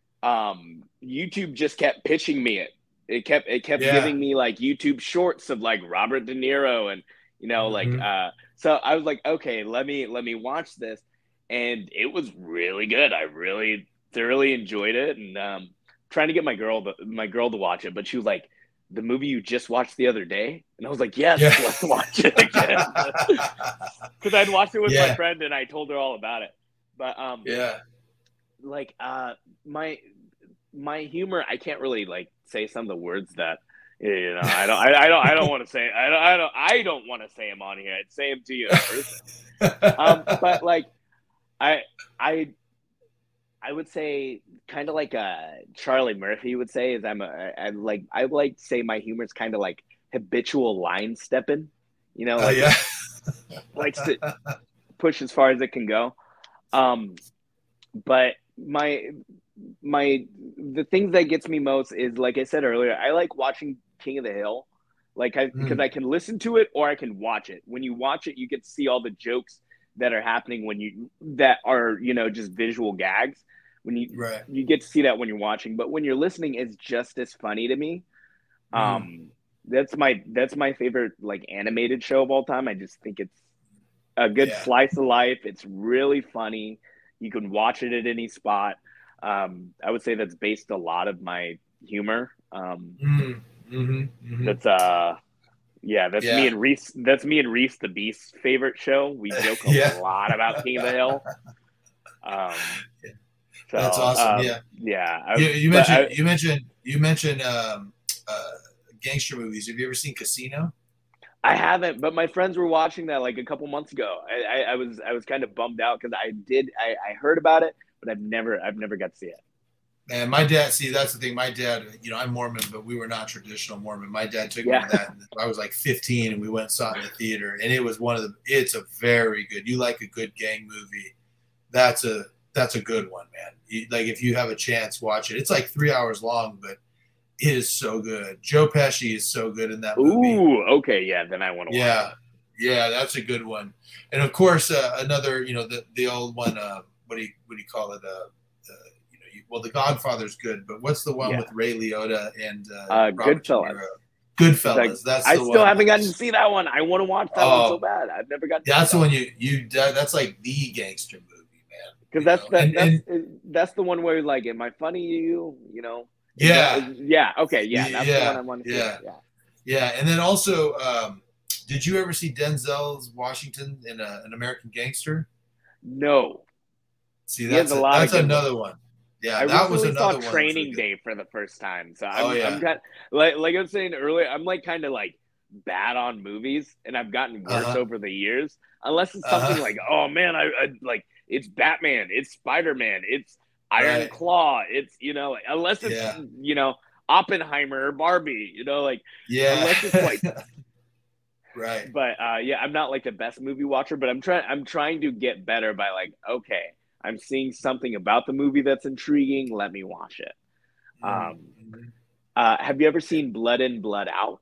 [SPEAKER 2] um YouTube just kept pitching me it. It kept it kept
[SPEAKER 1] Yeah.
[SPEAKER 2] giving me like YouTube shorts of like Robert De Niro and you know like
[SPEAKER 1] Hmm.
[SPEAKER 2] uh so I was like, okay, let me let me watch this, and it was really good. I really thoroughly enjoyed it, and um trying to get my girl to, my girl to watch it, but she was like, the movie you just watched the other day, and I was like, yes,
[SPEAKER 1] Yeah.
[SPEAKER 2] let's watch it again. Because I'd watched it with my
[SPEAKER 1] Yeah.
[SPEAKER 2] friend and I told her all about it. But um
[SPEAKER 1] Yeah.
[SPEAKER 2] like uh my my humor, I can't really like say some of the words that you know I don't I, I don't I don't want to say I don't I don't I don't want to say them on here. I'd say them to you in person. Um, but like I I I would say kind of like uh Charlie Murphy would say is I'm a I like I like to say my humor is kind of like habitual line stepping. You know,
[SPEAKER 1] Oh
[SPEAKER 2] like
[SPEAKER 1] yeah.
[SPEAKER 2] it likes to push as far as it can go. Um, but my my the things that gets me most is like I said earlier, I like watching King of the Hill, like I because
[SPEAKER 1] Mm,
[SPEAKER 2] I can listen to it or I can watch it. When you watch it, you get to see all the jokes that are happening when you that are you know just visual gags. When you
[SPEAKER 1] right.
[SPEAKER 2] you get to see that when you're watching, but when you're listening, it's just as funny to me.
[SPEAKER 1] Mm,
[SPEAKER 2] Um, that's my that's my favorite like animated show of all time. I just think it's a good
[SPEAKER 1] yeah.
[SPEAKER 2] slice of life. It's really funny. You can watch it at any spot. Um, I would say that's based a lot of my humor. Um,
[SPEAKER 1] Mm, hmm hmm
[SPEAKER 2] that's uh, yeah, that's me
[SPEAKER 1] Yeah.
[SPEAKER 2] and Reese. That's me and Reese the Beast's favorite show. We joke a
[SPEAKER 1] Yeah.
[SPEAKER 2] lot about King of the Hill. Um, so
[SPEAKER 1] That's awesome.
[SPEAKER 2] um,
[SPEAKER 1] Yeah.
[SPEAKER 2] yeah, I,
[SPEAKER 1] You, you
[SPEAKER 2] but
[SPEAKER 1] mentioned
[SPEAKER 2] I
[SPEAKER 1] you mentioned you mentioned um, uh, gangster movies. Have you ever seen Casino?
[SPEAKER 2] I haven't. But my friends were watching that like a couple months ago. I, I, I was I was kind of bummed out because I did I, I heard about it, but I've never I've never got to see it.
[SPEAKER 1] And my dad, see, that's the thing. My dad, you know, I'm Mormon, but we were not traditional Mormon. My dad took me to
[SPEAKER 2] Yeah.
[SPEAKER 1] that. And I was like fifteen, and we went and saw it in the theater, and it was one of the. It's a very good. You like a good gang movie? That's a that's a good one, man. You, like if you have a chance, watch it. It's like three hours long, but it is so good. Joe Pesci is so good in that movie.
[SPEAKER 2] Ooh, okay, yeah. Then I want to watch
[SPEAKER 1] Yeah,
[SPEAKER 2] it.
[SPEAKER 1] yeah, that's a good one. And of course, uh, another, you know, the the old one. Uh, what do you what do you call it? Uh, uh, you know, you, well, The Godfather's good, but what's the one
[SPEAKER 2] Yeah.
[SPEAKER 1] with Ray Liotta and uh,
[SPEAKER 2] Uh,
[SPEAKER 1] Robert De
[SPEAKER 2] Goodfellas.
[SPEAKER 1] Niro?
[SPEAKER 2] It's like
[SPEAKER 1] Goodfellas. That's
[SPEAKER 2] I
[SPEAKER 1] the
[SPEAKER 2] still
[SPEAKER 1] one.
[SPEAKER 2] haven't
[SPEAKER 1] That
[SPEAKER 2] gotten to
[SPEAKER 1] was,
[SPEAKER 2] see that one. I want to watch that one so
[SPEAKER 1] oh,
[SPEAKER 2] bad. I've never gotten to see
[SPEAKER 1] that's the
[SPEAKER 2] that
[SPEAKER 1] one
[SPEAKER 2] one
[SPEAKER 1] you you. That, that's like the gangster movie, man.
[SPEAKER 2] because
[SPEAKER 1] You
[SPEAKER 2] that's
[SPEAKER 1] know,
[SPEAKER 2] that
[SPEAKER 1] and
[SPEAKER 2] that's
[SPEAKER 1] and
[SPEAKER 2] that's the one where like, am I funny to you? You know, is that
[SPEAKER 1] yeah,
[SPEAKER 2] is, yeah? Okay, yeah, that's the one
[SPEAKER 1] yeah,
[SPEAKER 2] I want to see.
[SPEAKER 1] yeah,
[SPEAKER 2] Yeah.
[SPEAKER 1] yeah. And then also, um, did you ever see Denzel's Washington in a, an American Gangster?
[SPEAKER 2] No,
[SPEAKER 1] See,
[SPEAKER 2] he has
[SPEAKER 1] that's
[SPEAKER 2] a
[SPEAKER 1] a
[SPEAKER 2] lot of
[SPEAKER 1] that's
[SPEAKER 2] good ones.
[SPEAKER 1] another one.
[SPEAKER 2] I
[SPEAKER 1] Yeah, that was
[SPEAKER 2] recently saw
[SPEAKER 1] another one that was really
[SPEAKER 2] Training
[SPEAKER 1] good.
[SPEAKER 2] Day for the first time, so
[SPEAKER 1] Oh
[SPEAKER 2] I'm I'm
[SPEAKER 1] yeah.
[SPEAKER 2] kind like like I was saying earlier, I'm like kind of like bad on movies, and I've gotten
[SPEAKER 1] Uh
[SPEAKER 2] worse
[SPEAKER 1] huh.
[SPEAKER 2] over the years. Unless it's
[SPEAKER 1] Uh
[SPEAKER 2] something
[SPEAKER 1] huh.
[SPEAKER 2] like, oh man, I, I like it's Batman, it's Spider Man, it's Iron
[SPEAKER 1] Right.
[SPEAKER 2] Claw, it's you know, like, unless it's
[SPEAKER 1] Yeah.
[SPEAKER 2] you know Oppenheimer or Barbie, you know, like
[SPEAKER 1] Yeah.
[SPEAKER 2] unless it's like.
[SPEAKER 1] Right.
[SPEAKER 2] But uh, yeah, I'm not like the best movie watcher, but I'm trying I'm trying to get better by like, okay, I'm seeing something about the movie that's intriguing. Let me watch it. Um,
[SPEAKER 1] Mm-hmm.
[SPEAKER 2] uh, have you ever seen Blood In, Blood Out?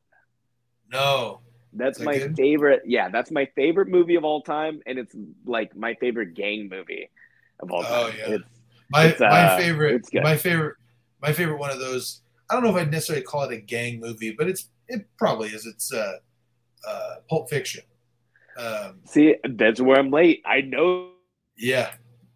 [SPEAKER 1] No. Is
[SPEAKER 2] That's
[SPEAKER 1] that
[SPEAKER 2] my
[SPEAKER 1] good?
[SPEAKER 2] favorite. Yeah, that's my favorite movie of all time, and it's like my favorite gang movie of all
[SPEAKER 1] Oh
[SPEAKER 2] time.
[SPEAKER 1] yeah.
[SPEAKER 2] It's
[SPEAKER 1] My
[SPEAKER 2] it's
[SPEAKER 1] my
[SPEAKER 2] uh
[SPEAKER 1] favorite
[SPEAKER 2] it's good.
[SPEAKER 1] my favorite my favorite one of those. I don't know if I'd necessarily call it a gang movie, but it's it probably is. It's uh, uh, Pulp Fiction. Um,
[SPEAKER 2] See, that's where I'm late. I know.
[SPEAKER 1] yeah.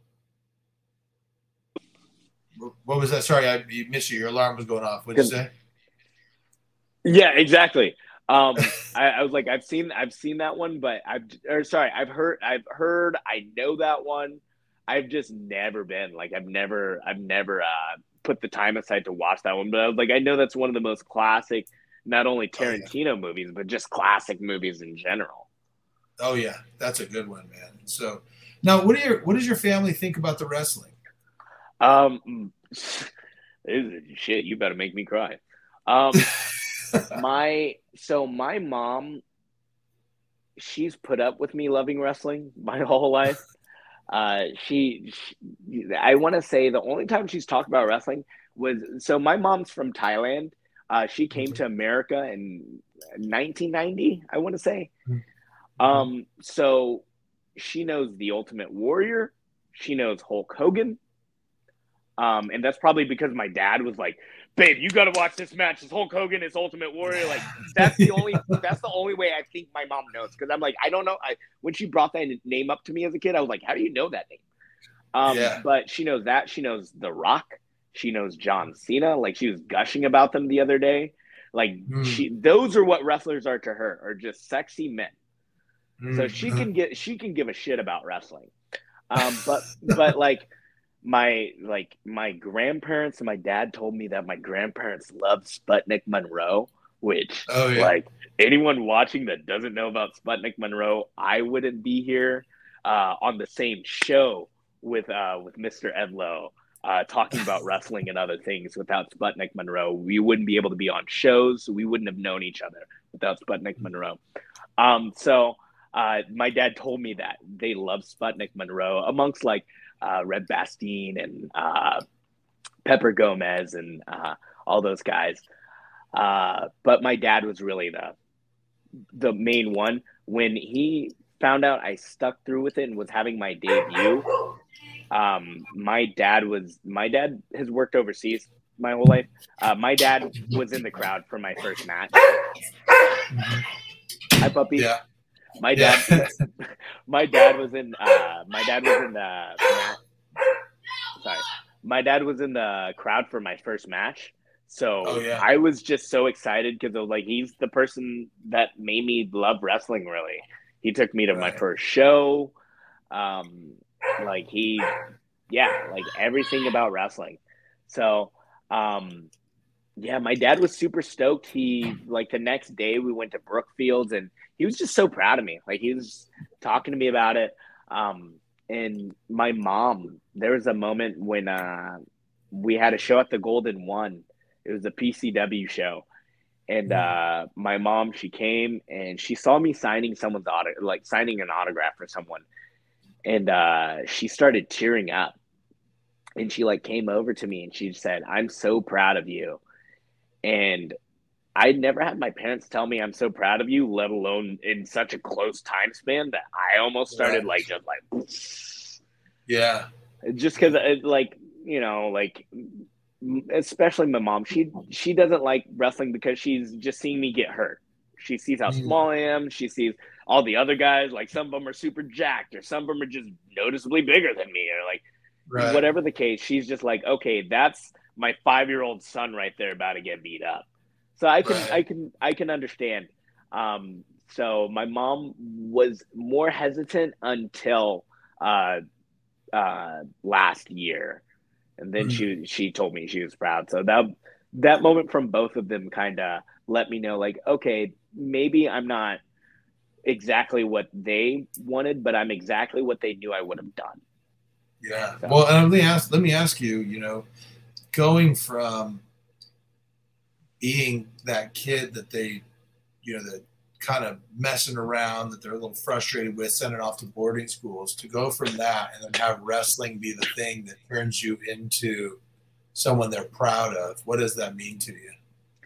[SPEAKER 1] What was that? Sorry, I you missed you. Your alarm was going off. What'd you say?
[SPEAKER 2] Yeah, exactly. Um, I, I was like, I've seen, I've seen that one, but I've, or sorry, I've heard, I've heard, I know that one. I've just never been like, I've never, I've never uh, put the time aside to watch that one. But I was like, I know that's one of the most classic, not only
[SPEAKER 1] Oh yeah.
[SPEAKER 2] Tarantino movies, but just classic movies in general.
[SPEAKER 1] Oh yeah. That's a good one, man. So now, what do your what does your family think about the wrestling?
[SPEAKER 2] Um, shit, you better make me cry. Um, my so my mom, she's put up with me loving wrestling my whole life. Uh, she, she I want to say the only time she's talked about wrestling was so my mom's from Thailand. Uh, she came to America in nineteen ninety, I want to say. Um, so she knows the Ultimate Warrior. She knows Hulk Hogan. Um, and that's probably because my dad was like, "Babe, you got to watch this match. It's Hulk Hogan, it's Ultimate Warrior." Like that's the only that's the only way I think my mom knows, because I'm like, I don't know. I when she brought that name up to me as a kid, I was like, "How do you know that name?" Um, yeah. But she knows that. She knows The Rock. She knows John Cena. Like she was gushing about them the other day. Like mm. she, those are what wrestlers are to her, are just sexy men. Mm. So she can get she can give a shit about wrestling. Um, but but like. My like my grandparents and my dad told me that my grandparents loved Sputnik Monroe, which oh, yeah. like anyone watching that doesn't know about Sputnik Monroe, I wouldn't be here uh, on the same show with uh, with Mister Edlow uh, talking about wrestling and other things without Sputnik Monroe. We wouldn't be able to be on shows. We wouldn't have known each other without Sputnik Monroe. Um, so uh, my dad told me that they love Sputnik Monroe amongst like. Uh, Red Bastien and uh, Pepper Gomez and uh, all those guys. Uh, but my dad was really the the main one. When he found out I stuck through with it and was having my debut, um, my dad was my dad has worked overseas my whole life. Uh, my dad was in the crowd for my first match. Hi, puppy.
[SPEAKER 1] Yeah.
[SPEAKER 2] My dad, yeah. my dad was in. Uh, my dad was in the. Sorry, my dad was in the crowd for my first match. So oh, yeah. I was just so excited because I was like, he's the person that made me love wrestling. Really, he took me to right. my first show. Um, like he, yeah, like everything about wrestling. So, um, yeah, my dad was super stoked. He like the next day we went to Brookfields and. He was just so proud of me. Like he was talking to me about it. Um, and my mom, there was a moment when uh, we had a show at the Golden One. It was a P C W show. And uh, my mom, she came and she saw me signing someone's auto, like signing an autograph for someone. And uh, she started tearing up. And she like came over to me and she said, "I'm so proud of you." And I never had my parents tell me I'm so proud of you, let alone in such a close time span that I almost started right. like just like,
[SPEAKER 1] yeah,
[SPEAKER 2] just because like you know like especially my mom, she she doesn't like wrestling because she's just seeing me get hurt. She sees how mm. small I am. She sees all the other guys, like some of them are super jacked, or some of them are just noticeably bigger than me, or like right. whatever the case. She's just like, okay, that's my five year old son right there about to get beat up. So I can, right. I can, I can understand. Um, so my mom was more hesitant until uh, uh, last year, and then mm-hmm. she she told me she was proud. So that that moment from both of them kind of let me know, like, okay, maybe I'm not exactly what they wanted, but I'm exactly what they knew I would have done.
[SPEAKER 1] Yeah. So. Well, and let me ask. Let me ask you. You know, going from being that kid that they, you know, that kind of messing around, that they're a little frustrated with, sending off to boarding schools, to go from that and then have wrestling be the thing that turns you into someone they're proud of. What does that mean to you?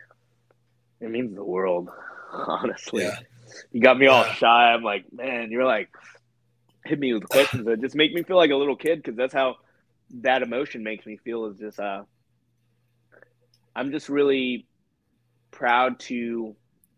[SPEAKER 2] It means the world, honestly.
[SPEAKER 1] Yeah.
[SPEAKER 2] You got me all yeah. shy. I'm like, man, you're like, hit me with questions that just make me feel like a little kid, because that's how that emotion makes me feel, is just, uh, I'm just really proud to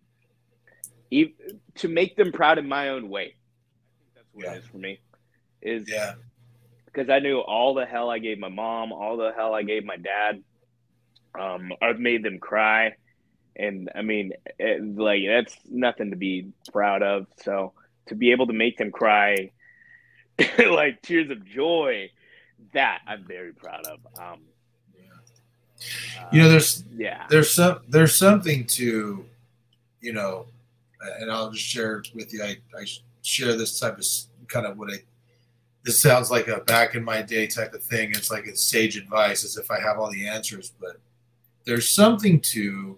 [SPEAKER 2] to make them proud in my own way. I think that's what yeah. it is for me. Is
[SPEAKER 1] yeah,
[SPEAKER 2] because I knew all the hell I gave my mom, all the hell I gave my dad. Um, I've made them cry, and I mean, it, like that's nothing to be proud of. So to be able to make them cry, like tears of joy, that I'm very proud of. Um,
[SPEAKER 1] You know, there's
[SPEAKER 2] yeah,
[SPEAKER 1] there's some there's something to, you know, and I'll just share with you. I, I share this type of kind of what I this sounds like a back in my day type of thing. It's like it's sage advice, as if I have all the answers. But there's something to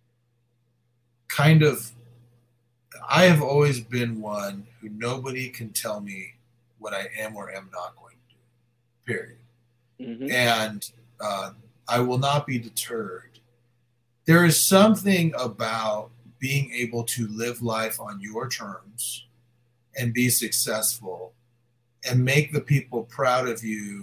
[SPEAKER 1] kind of, I have always been one who nobody can tell me what I am or am not going to do, period. Mm-hmm. And uh, I will not be deterred. There is something about being able to live life on your terms and be successful and make the people proud of you,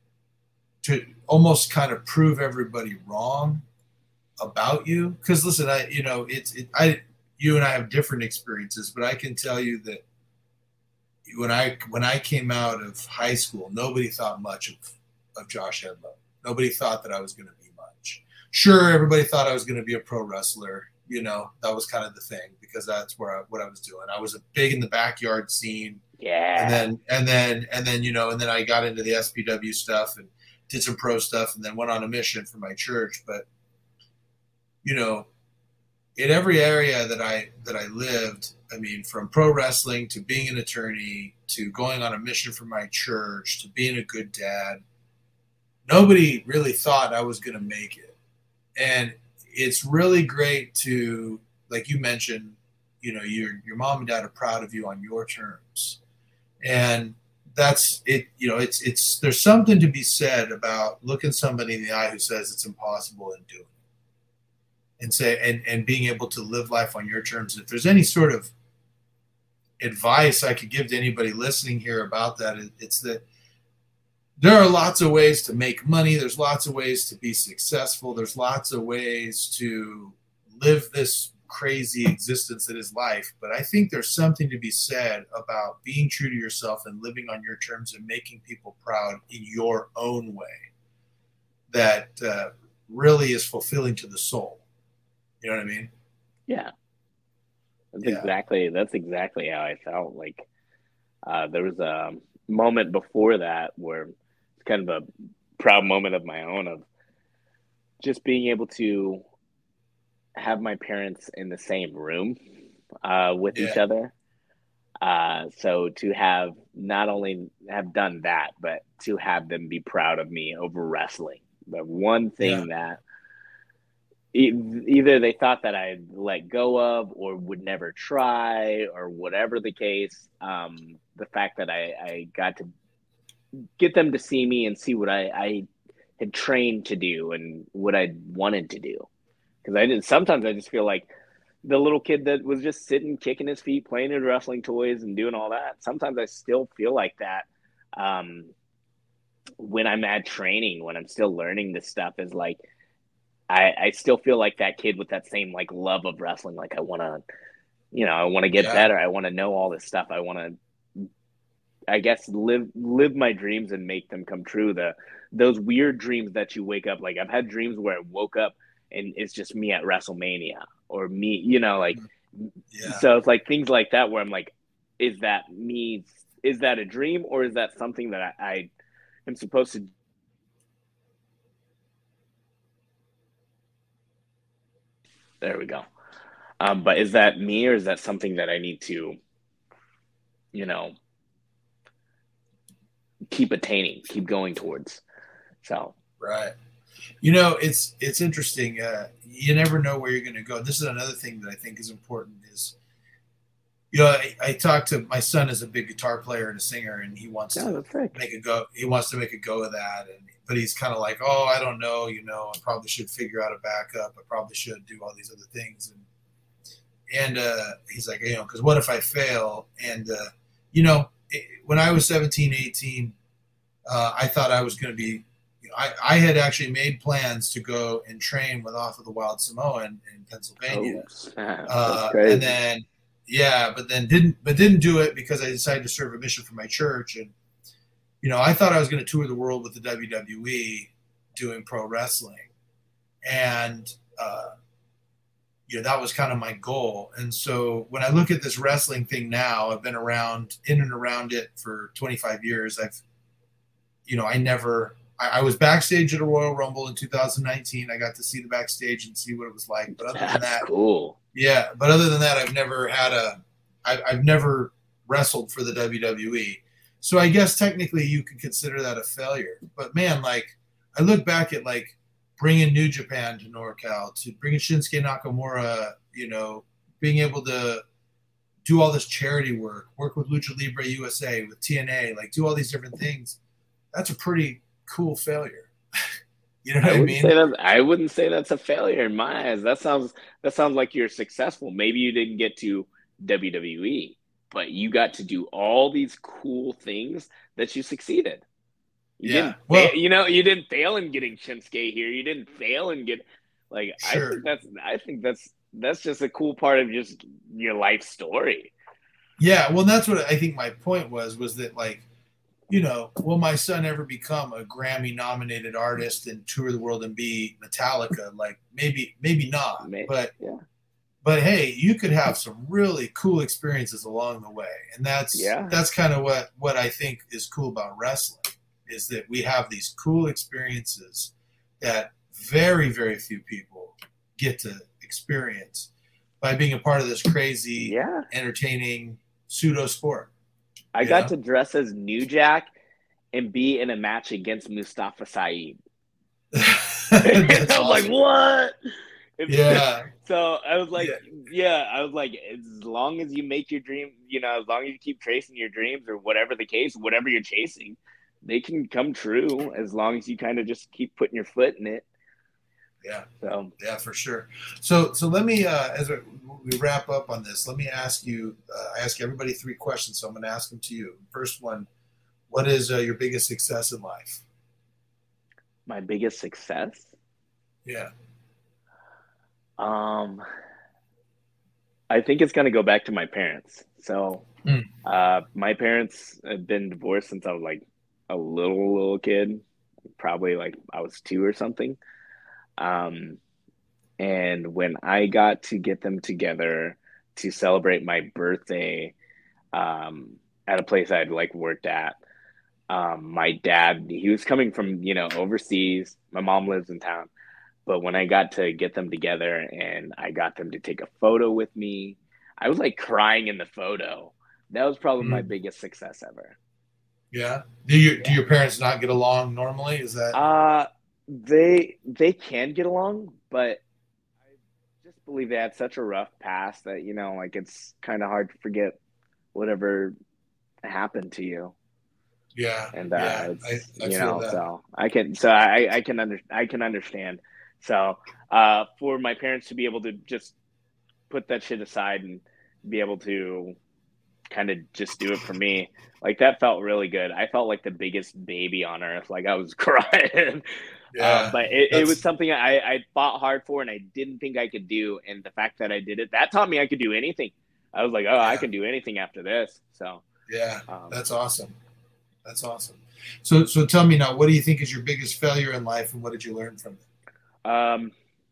[SPEAKER 1] to almost kind of prove everybody wrong about you. Because listen, I, you know, it's, it, I, you and I have different experiences, but I can tell you that when I, when I came out of high school, nobody thought much of, of Josh Hedlow. Nobody thought that I was going to be much. Sure, everybody thought I was going to be a pro wrestler. You know, that was kind of the thing, because that's where I, what I was doing. I was a big in the backyard scene.
[SPEAKER 2] Yeah.
[SPEAKER 1] And then, and then, and then, you know, and then I got into the S P W stuff and did some pro stuff, and then went on a mission for my church. But, you know, in every area that I, that I lived, I mean, from pro wrestling to being an attorney to going on a mission for my church to being a good dad, nobody really thought I was going to make it. And it's really great to, like you mentioned, you know, your, your mom and dad are proud of you on your terms. And that's it. You know, it's, it's, there's something to be said about looking somebody in the eye who says it's impossible and doing it, and say, and, and being able to live life on your terms. If there's any sort of advice I could give to anybody listening here about that, it's that there are lots of ways to make money. There's lots of ways to be successful. There's lots of ways to live this crazy existence that is life. But I think there's something to be said about being true to yourself and living on your terms and making people proud in your own way that uh, really is fulfilling to the soul. You know what I mean?
[SPEAKER 2] Yeah. That's
[SPEAKER 1] yeah.
[SPEAKER 2] exactly, that's exactly how I felt. Like uh, there was a moment before that where it's kind of a proud moment of my own, of just being able to have my parents in the same room uh, with yeah. each other. Uh, so to have not only have done that, but to have them be proud of me over wrestling. The one thing yeah. that e- either they thought that I'd let go of or would never try, or whatever the case, um, the fact that I, I got to get them to see me and see what I, I had trained to do and what I wanted to do. Because I did. Sometimes I just feel like the little kid that was just sitting, kicking his feet, playing with wrestling toys and doing all that. Sometimes I still feel like that um, when I'm at training, when I'm still learning this stuff, is like I, I still feel like that kid with that same like love of wrestling. Like I want to, you know, I want to get yeah. better. I want to know all this stuff. I want to, I guess, live live my dreams and make them come true. The those weird dreams that you wake up. Like I've had dreams where I woke up and it's just me at WrestleMania, or me, you know, like, yeah. so it's like things like that where I'm like, is that me? Is that a dream, or is that something that I, I am supposed to? There we go. Um, but is that me, or is that something that I need to, you know, keep attaining, keep going towards? So,
[SPEAKER 1] right. You know, it's it's interesting. Uh, you never know where you're going to go. This is another thing that I think is important is, you know, I, I talked to my son is a big guitar player and a singer, and he wants
[SPEAKER 2] oh,
[SPEAKER 1] to make a go. He wants to make a go of that, and but he's kind of like, oh, I don't know. You know, I probably should figure out a backup. I probably should do all these other things, and and uh, he's like, you know, because what if I fail? And uh, you know, it, when I was seventeen, eighteen, uh, I thought I was going to be. I, I had actually made plans to go and train with Off of the Wild Samoan in Pennsylvania.
[SPEAKER 2] Oh,
[SPEAKER 1] uh, and then, yeah, but then didn't, but didn't do it because I decided to serve a mission for my church. And, you know, I thought I was going to tour the world with the W W E doing pro wrestling. And, uh, you know, that was kind of my goal. And so when I look at this wrestling thing now, I've been around in and around it for twenty-five years. I've, you know, I never, I was backstage at a Royal Rumble in two thousand nineteen. I got to see the backstage and see what it was like. But other
[SPEAKER 2] That's
[SPEAKER 1] than that,
[SPEAKER 2] cool.
[SPEAKER 1] Yeah, but other than that, I've never had a, I, I've never wrestled for the W W E. so I guess technically you could consider that a failure. But man, like I look back at like bringing New Japan to NorCal, to bringing Shinsuke Nakamura, you know, being able to do all this charity work, work with Lucha Libre U S A, with T N A, like do all these different things. That's a pretty cool failure. You know what I,
[SPEAKER 2] I
[SPEAKER 1] I
[SPEAKER 2] wouldn't
[SPEAKER 1] mean?
[SPEAKER 2] say that. I wouldn't say that's a failure in my eyes. That sounds that sounds like you're successful. Maybe you didn't get to W W E, but you got to do all these cool things that you succeeded. You
[SPEAKER 1] Yeah.
[SPEAKER 2] didn't
[SPEAKER 1] Well,
[SPEAKER 2] fail, you know, you didn't fail in getting Shinsuke here. You didn't fail in get like I
[SPEAKER 1] sure.
[SPEAKER 2] think that's I think that's that's just a cool part of just your life story.
[SPEAKER 1] Yeah. Well, that's what I think my point was, was that like, you know, will my son ever become a Grammy nominated artist and tour the world and be Metallica? Like maybe, maybe not,
[SPEAKER 2] Maybe,
[SPEAKER 1] but,
[SPEAKER 2] yeah.
[SPEAKER 1] but hey, you could have some really cool experiences along the way. And that's,
[SPEAKER 2] Yeah.
[SPEAKER 1] that's kind of what, what I think is cool about wrestling, is that we have these cool experiences that very, very few people get to experience by being a part of this crazy,
[SPEAKER 2] yeah.
[SPEAKER 1] entertaining pseudo sport.
[SPEAKER 2] I
[SPEAKER 1] You
[SPEAKER 2] got
[SPEAKER 1] know?
[SPEAKER 2] to dress as New Jack and be in a match against Mustafa Saeed. I was
[SPEAKER 1] awesome.
[SPEAKER 2] like, what?
[SPEAKER 1] Yeah.
[SPEAKER 2] So I was like,
[SPEAKER 1] Yeah.
[SPEAKER 2] yeah, I was like, as long as you make your dream, you know, as long as you keep tracing your dreams or whatever the case, whatever you're chasing, they can come true as long as you kind of just keep putting your foot in it.
[SPEAKER 1] Yeah.
[SPEAKER 2] So
[SPEAKER 1] yeah, for sure. So, so let me, uh, as we wrap up on this, let me ask you, uh, I ask everybody three questions. So I'm going to ask them to you. First one, what is uh, your biggest success in life?
[SPEAKER 2] My biggest success?
[SPEAKER 1] Yeah.
[SPEAKER 2] Um, I think it's going to go back to my parents. So,
[SPEAKER 1] mm.
[SPEAKER 2] uh, my parents have been divorced since I was like a little, little kid, probably like I was two or something. Um, and when I got to get them together to celebrate my birthday, um, at a place I'd like worked at, um, my dad, he was coming from, you know, overseas. My mom lives in town. But when I got to get them together and I got them to take a photo with me, I was like crying in the photo. That was probably my
[SPEAKER 1] mm.
[SPEAKER 2] biggest success ever.
[SPEAKER 1] Yeah. Do you,
[SPEAKER 2] yeah.
[SPEAKER 1] do your parents not get along normally? Is that?
[SPEAKER 2] Uh, they, they can get along, but I just believe they had such a rough past that, you know, like it's kind of hard to forget whatever happened to you.
[SPEAKER 1] Yeah.
[SPEAKER 2] And, uh,
[SPEAKER 1] yeah.
[SPEAKER 2] it's,
[SPEAKER 1] I, I
[SPEAKER 2] you
[SPEAKER 1] feel
[SPEAKER 2] know,
[SPEAKER 1] that.
[SPEAKER 2] so I can, so I, I can under, I can understand. So, uh, for my parents to be able to just put that shit aside and be able to kind of just do it for me, like that felt really good. I felt like the biggest baby on earth. Like I was crying.
[SPEAKER 1] Yeah.
[SPEAKER 2] Um, but it, it was
[SPEAKER 1] That's,
[SPEAKER 2] something I, I fought hard for and I didn't think I could do. And the fact that I did it, that taught me I could do anything. I was like, oh,
[SPEAKER 1] yeah.
[SPEAKER 2] I can do anything after this. So,
[SPEAKER 1] yeah,
[SPEAKER 2] um,
[SPEAKER 1] that's awesome. That's awesome. So, so tell me now, what do you think is your biggest failure in life and what did you learn from it?
[SPEAKER 2] Um,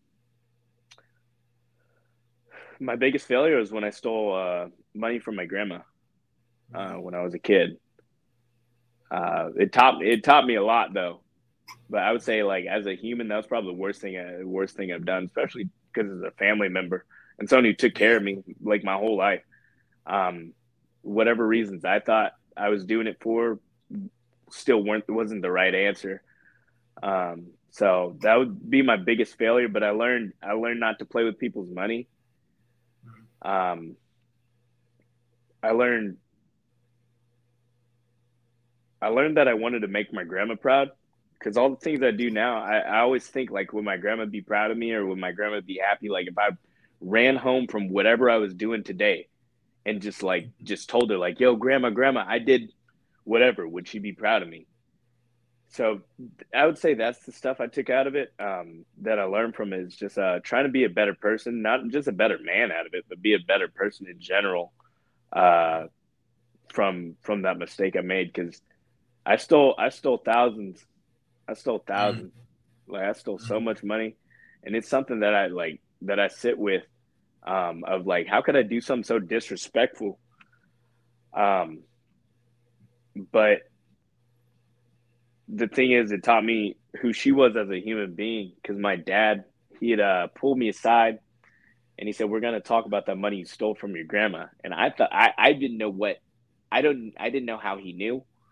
[SPEAKER 2] my biggest failure was when I stole uh, money from my grandma uh, when I was a kid. Uh, it taught it taught me a lot though, but I would say like as a human, that was probably the worst thing I, worst thing I've done, especially because it's a family member and someone who took care of me like my whole life. Um, whatever reasons I thought I was doing it for, still weren't wasn't the right answer. Um, so that would be my biggest failure. But I learned I learned not to play with people's money. Um, I learned I learned that I wanted to make my grandma proud because all the things I do now, I, I always think like, would my grandma be proud of me or would my grandma be happy? Like if I ran home from whatever I was doing today and just like just told her like, yo, grandma, grandma, I did whatever, would she be proud of me? So I would say that's the stuff I took out of it, um, that I learned from it is just uh, trying to be a better person, not just a better man out of it, but be a better person in general, uh, from from that mistake I made. Because I stole I stole thousands, I stole thousands, like I stole so much money, and it's something that I like that I sit with, um, of like how could I do something so disrespectful, um, but the thing is, it taught me who she was as a human being because my dad, he had uh, pulled me aside and he said, we're going to talk about that money you stole from your grandma. And I thought, I, I didn't know what, I don't, I didn't know how he knew.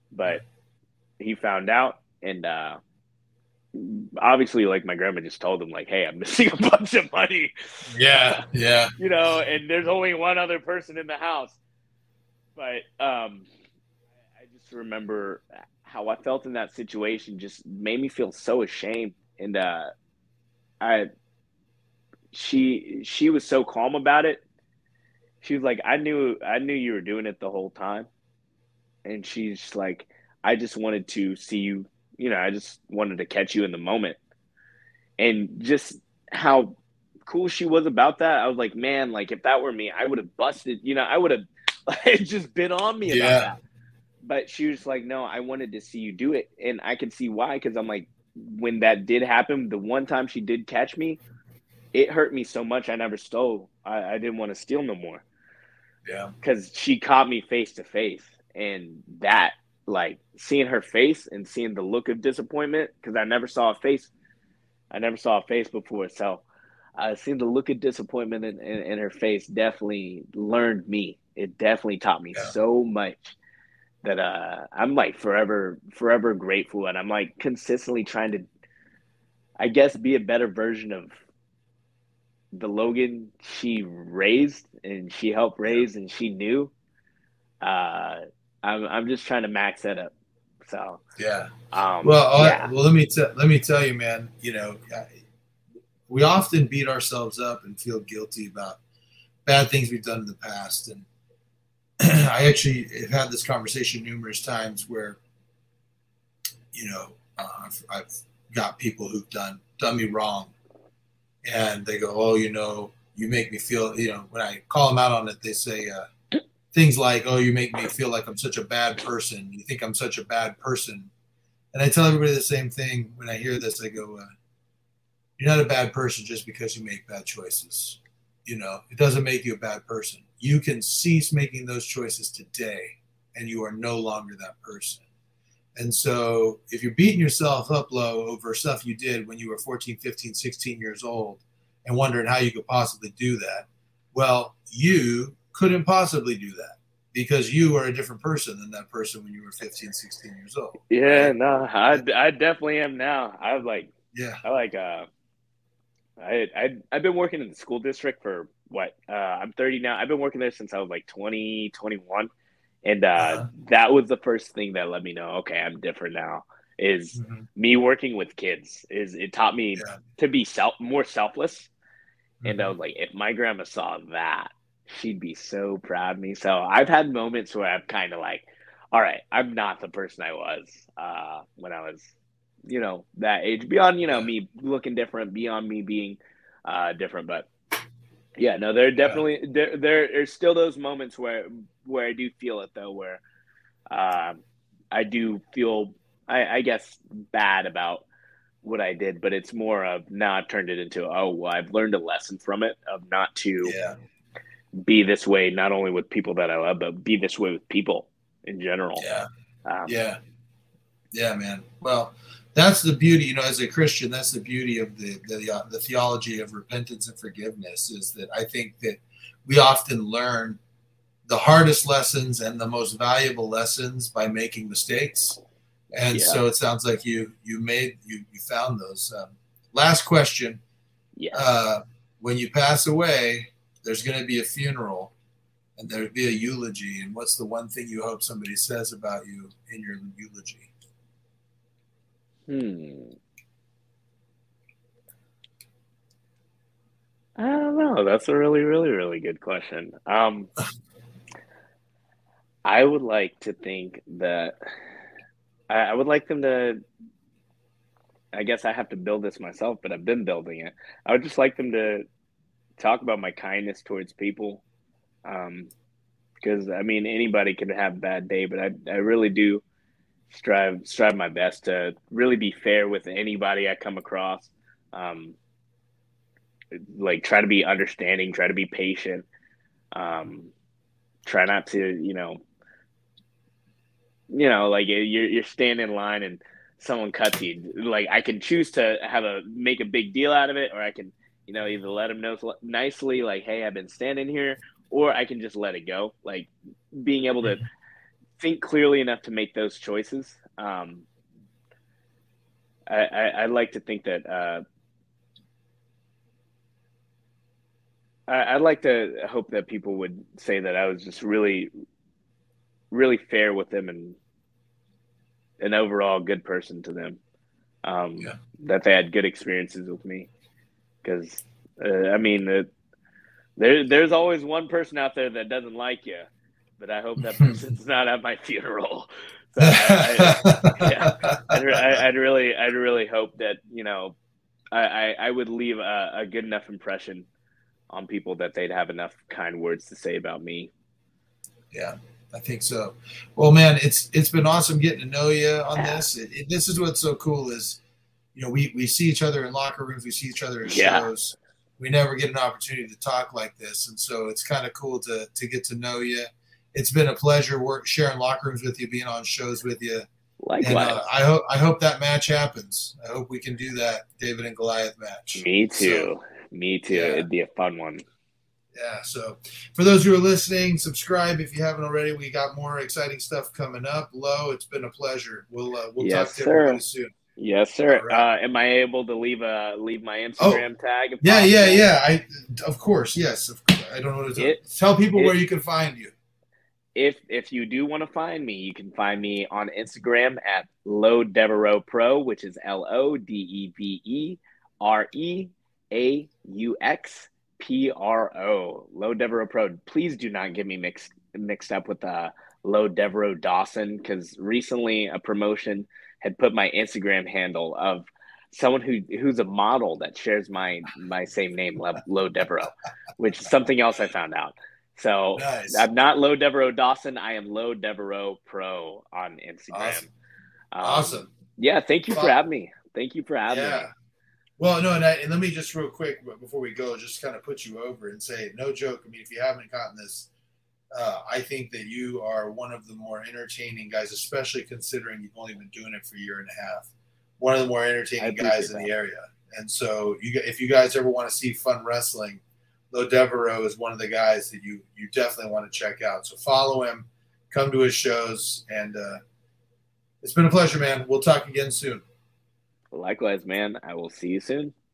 [SPEAKER 2] but he found out, and uh, obviously, like my grandma just told him, like, "Hey, I'm missing a bunch of money."
[SPEAKER 1] Yeah, yeah,
[SPEAKER 2] you know, and there's only one other person in the house. But um, I just remember how I felt in that situation. Just made me feel so ashamed, and uh, I she she was so calm about it. She was like, "I knew I knew you were doing it the whole time," and she's like, "I just wanted to see you. You know, I just wanted to catch you in the moment." And just how cool she was about that, I was like, man, like if that were me, I would have busted. You know, I would have like, just been on me about
[SPEAKER 1] yeah,
[SPEAKER 2] that. But she was like, no, I wanted to see you do it, and I could see why. Because I'm like, when that did happen, the one time she did catch me, it hurt me so much. I never stole. I, I didn't want to steal no more
[SPEAKER 1] yeah,
[SPEAKER 2] because she caught me face to face, and that like seeing her face and seeing the look of disappointment, because I never saw a face I never saw a face before, so I seen the look of disappointment in, in, in her face. Definitely learned me. It definitely taught me
[SPEAKER 1] yeah,
[SPEAKER 2] so much that uh, I'm like forever, forever grateful, and I'm like consistently trying to, I guess, be a better version of the Logan she raised and she helped
[SPEAKER 1] yeah.
[SPEAKER 2] raise and she knew. Uh, I'm I'm just trying to max that up. So,
[SPEAKER 1] Yeah.
[SPEAKER 2] um,
[SPEAKER 1] Well, I,
[SPEAKER 2] yeah,
[SPEAKER 1] well, let me tell let me tell you, man. You know, we often beat ourselves up and feel guilty about bad things we've done in the past, and I actually have had this conversation numerous times where, you know, uh, I've, I've got people who've done done me wrong, and they go, "Oh, you know, you make me feel." You know, when I call them out on it, they say uh, things like, "Oh, you make me feel like I'm such a bad person. You think I'm such a bad person." And I tell everybody the same thing when I hear this. I go, uh, "You're not a bad person just because you make bad choices. You know, it doesn't make you a bad person. You can cease making those choices today, and you are no longer that person." And so if you're beating yourself up low over stuff you did when you were fourteen, fifteen, sixteen years old and wondering how you could possibly do that, well, you couldn't possibly do that because you are a different person than that person when you were fifteen, sixteen years old,
[SPEAKER 2] yeah,
[SPEAKER 1] right?
[SPEAKER 2] no, I I definitely am now. I was like,
[SPEAKER 1] Yeah.
[SPEAKER 2] I like uh I I I've been working in the school district for what? Uh, I'm thirty now. I've been working there since I was like twenty, twenty-one, and uh,
[SPEAKER 1] Uh-huh.
[SPEAKER 2] that was the first thing that let me know. Okay, I'm different now. Is
[SPEAKER 1] Mm-hmm.
[SPEAKER 2] me working with kids is it taught me
[SPEAKER 1] Yeah.
[SPEAKER 2] to be self more selfless, and I
[SPEAKER 1] Mm-hmm.
[SPEAKER 2] was like, if my grandma saw that, she'd be so proud of me. So I've had moments where I'm kind of like, all right, I'm not the person I was uh, when I was, you know, that age. Beyond, you know,
[SPEAKER 1] Yeah.
[SPEAKER 2] me looking different, beyond me being uh, different. But yeah, no, there
[SPEAKER 1] Yeah.
[SPEAKER 2] definitely there there are still those moments where where I do feel it though, where um, I do feel, I, I guess, bad about what I did, but it's more of now I've turned it into, oh, well, I've learned a lesson from it of not to
[SPEAKER 1] Yeah.
[SPEAKER 2] be this way, not only with people that I love, but be this way with people in general.
[SPEAKER 1] Yeah.
[SPEAKER 2] Um,
[SPEAKER 1] Yeah. Yeah, man. Well, that's the beauty, you know, as a Christian, that's the beauty of the the, uh, the theology of repentance and forgiveness is that I think that we often learn the hardest lessons and the most valuable lessons by making mistakes. And
[SPEAKER 2] yeah.
[SPEAKER 1] so it sounds like you you made you you found those. Um, last question:
[SPEAKER 2] Yes.
[SPEAKER 1] uh, when you pass away, there's going to be a funeral and there'll be a eulogy. And what's the one thing you hope somebody says about you in your eulogy?
[SPEAKER 2] Hmm. I don't know. That's a really, really, really good question. Um, I would like to think that I, I would like them to. I guess I have to build this myself, but I've been building it. I would just like them to talk about my kindness towards people. Um, because I mean, anybody can have a bad day, but I, I really do strive strive my best to really be fair with anybody I come across. Um, like try to be understanding, try to be patient. Um, try not to, you know, you know, like you're you're standing in line and someone cuts you. Like I can choose to have a make a big deal out of it, or I can, you know, either let them know nicely, like, "Hey, I've been standing here," or I can just let it go. Like being able to think clearly enough to make those choices. Um, I, I, I like to think that uh, I, I'd like to hope that people would say that I was just really, really fair with them and an overall good person to them. Um,
[SPEAKER 1] Yeah.
[SPEAKER 2] That they had good experiences with me, because uh, I mean, uh, there there's always one person out there that doesn't like you, but I hope that person's not at my funeral. So I, I, yeah, I'd, I'd really I'd really hope that, you know, I, I, I would leave a, a good enough impression on people that they'd have enough kind words to say about me.
[SPEAKER 1] Yeah, I think so. Well, man, it's it's been awesome getting to know you on
[SPEAKER 2] Yeah.
[SPEAKER 1] this. It, it, this is what's so cool is, you know, we, we see each other in locker rooms, we see each other at
[SPEAKER 2] Yeah.
[SPEAKER 1] shows. We never get an opportunity to talk like this, and so it's kind of cool to to get to know you. It's been a pleasure work sharing locker rooms with you, being on shows with you.
[SPEAKER 2] Likewise.
[SPEAKER 1] And uh, I hope I hope that match happens. I hope we can do that David and Goliath match.
[SPEAKER 2] Me too.
[SPEAKER 1] So,
[SPEAKER 2] Me too.
[SPEAKER 1] yeah.
[SPEAKER 2] It'd be a fun one.
[SPEAKER 1] Yeah. So for those who are listening, subscribe if you haven't already. We got more exciting stuff coming up. Lo, it's been a pleasure. We'll uh, we'll
[SPEAKER 2] Yes,
[SPEAKER 1] talk to
[SPEAKER 2] sir.
[SPEAKER 1] everybody soon.
[SPEAKER 2] Yes, sir.
[SPEAKER 1] Right.
[SPEAKER 2] Uh, am I able to leave a leave my Instagram
[SPEAKER 1] oh,
[SPEAKER 2] tag?
[SPEAKER 1] Yeah, possible? yeah, yeah. I of course, yes. Of course. I don't know what to
[SPEAKER 2] it,
[SPEAKER 1] tell people
[SPEAKER 2] it,
[SPEAKER 1] where you can find you.
[SPEAKER 2] If if you do want to find me, you can find me on Instagram at Lo Devereaux Pro, which is L O D E V E R E A U X P R O. Lo Devereaux Pro. Please do not get me mixed mixed up with uh, Lo Devereaux Dawson, because recently a promotion had put my Instagram handle of someone who who's a model that shares my my same name, Lo Devereaux, which is something else I found out. So
[SPEAKER 1] nice.
[SPEAKER 2] I'm not Lo Devereaux Dawson. I am Lo Devereaux Pro on Instagram.
[SPEAKER 1] Awesome.
[SPEAKER 2] Um,
[SPEAKER 1] awesome.
[SPEAKER 2] Yeah. Thank you for having me. Thank you for having
[SPEAKER 1] yeah.
[SPEAKER 2] me.
[SPEAKER 1] Well, no, and, I, and let me just real quick before we go, just kind of put you over and say, no joke. I mean, if you haven't gotten this, uh, I think that you are one of the more entertaining guys, especially considering you've only been doing it for a year and a half. One of the more entertaining guys in
[SPEAKER 2] that.
[SPEAKER 1] the area. And so you, if you guys ever want to see fun wrestling, Lo Devereaux is one of the guys that you you definitely want to check out. So follow him, come to his shows, and uh, it's been a pleasure, man. We'll talk again soon.
[SPEAKER 2] Likewise, man. I will see you soon.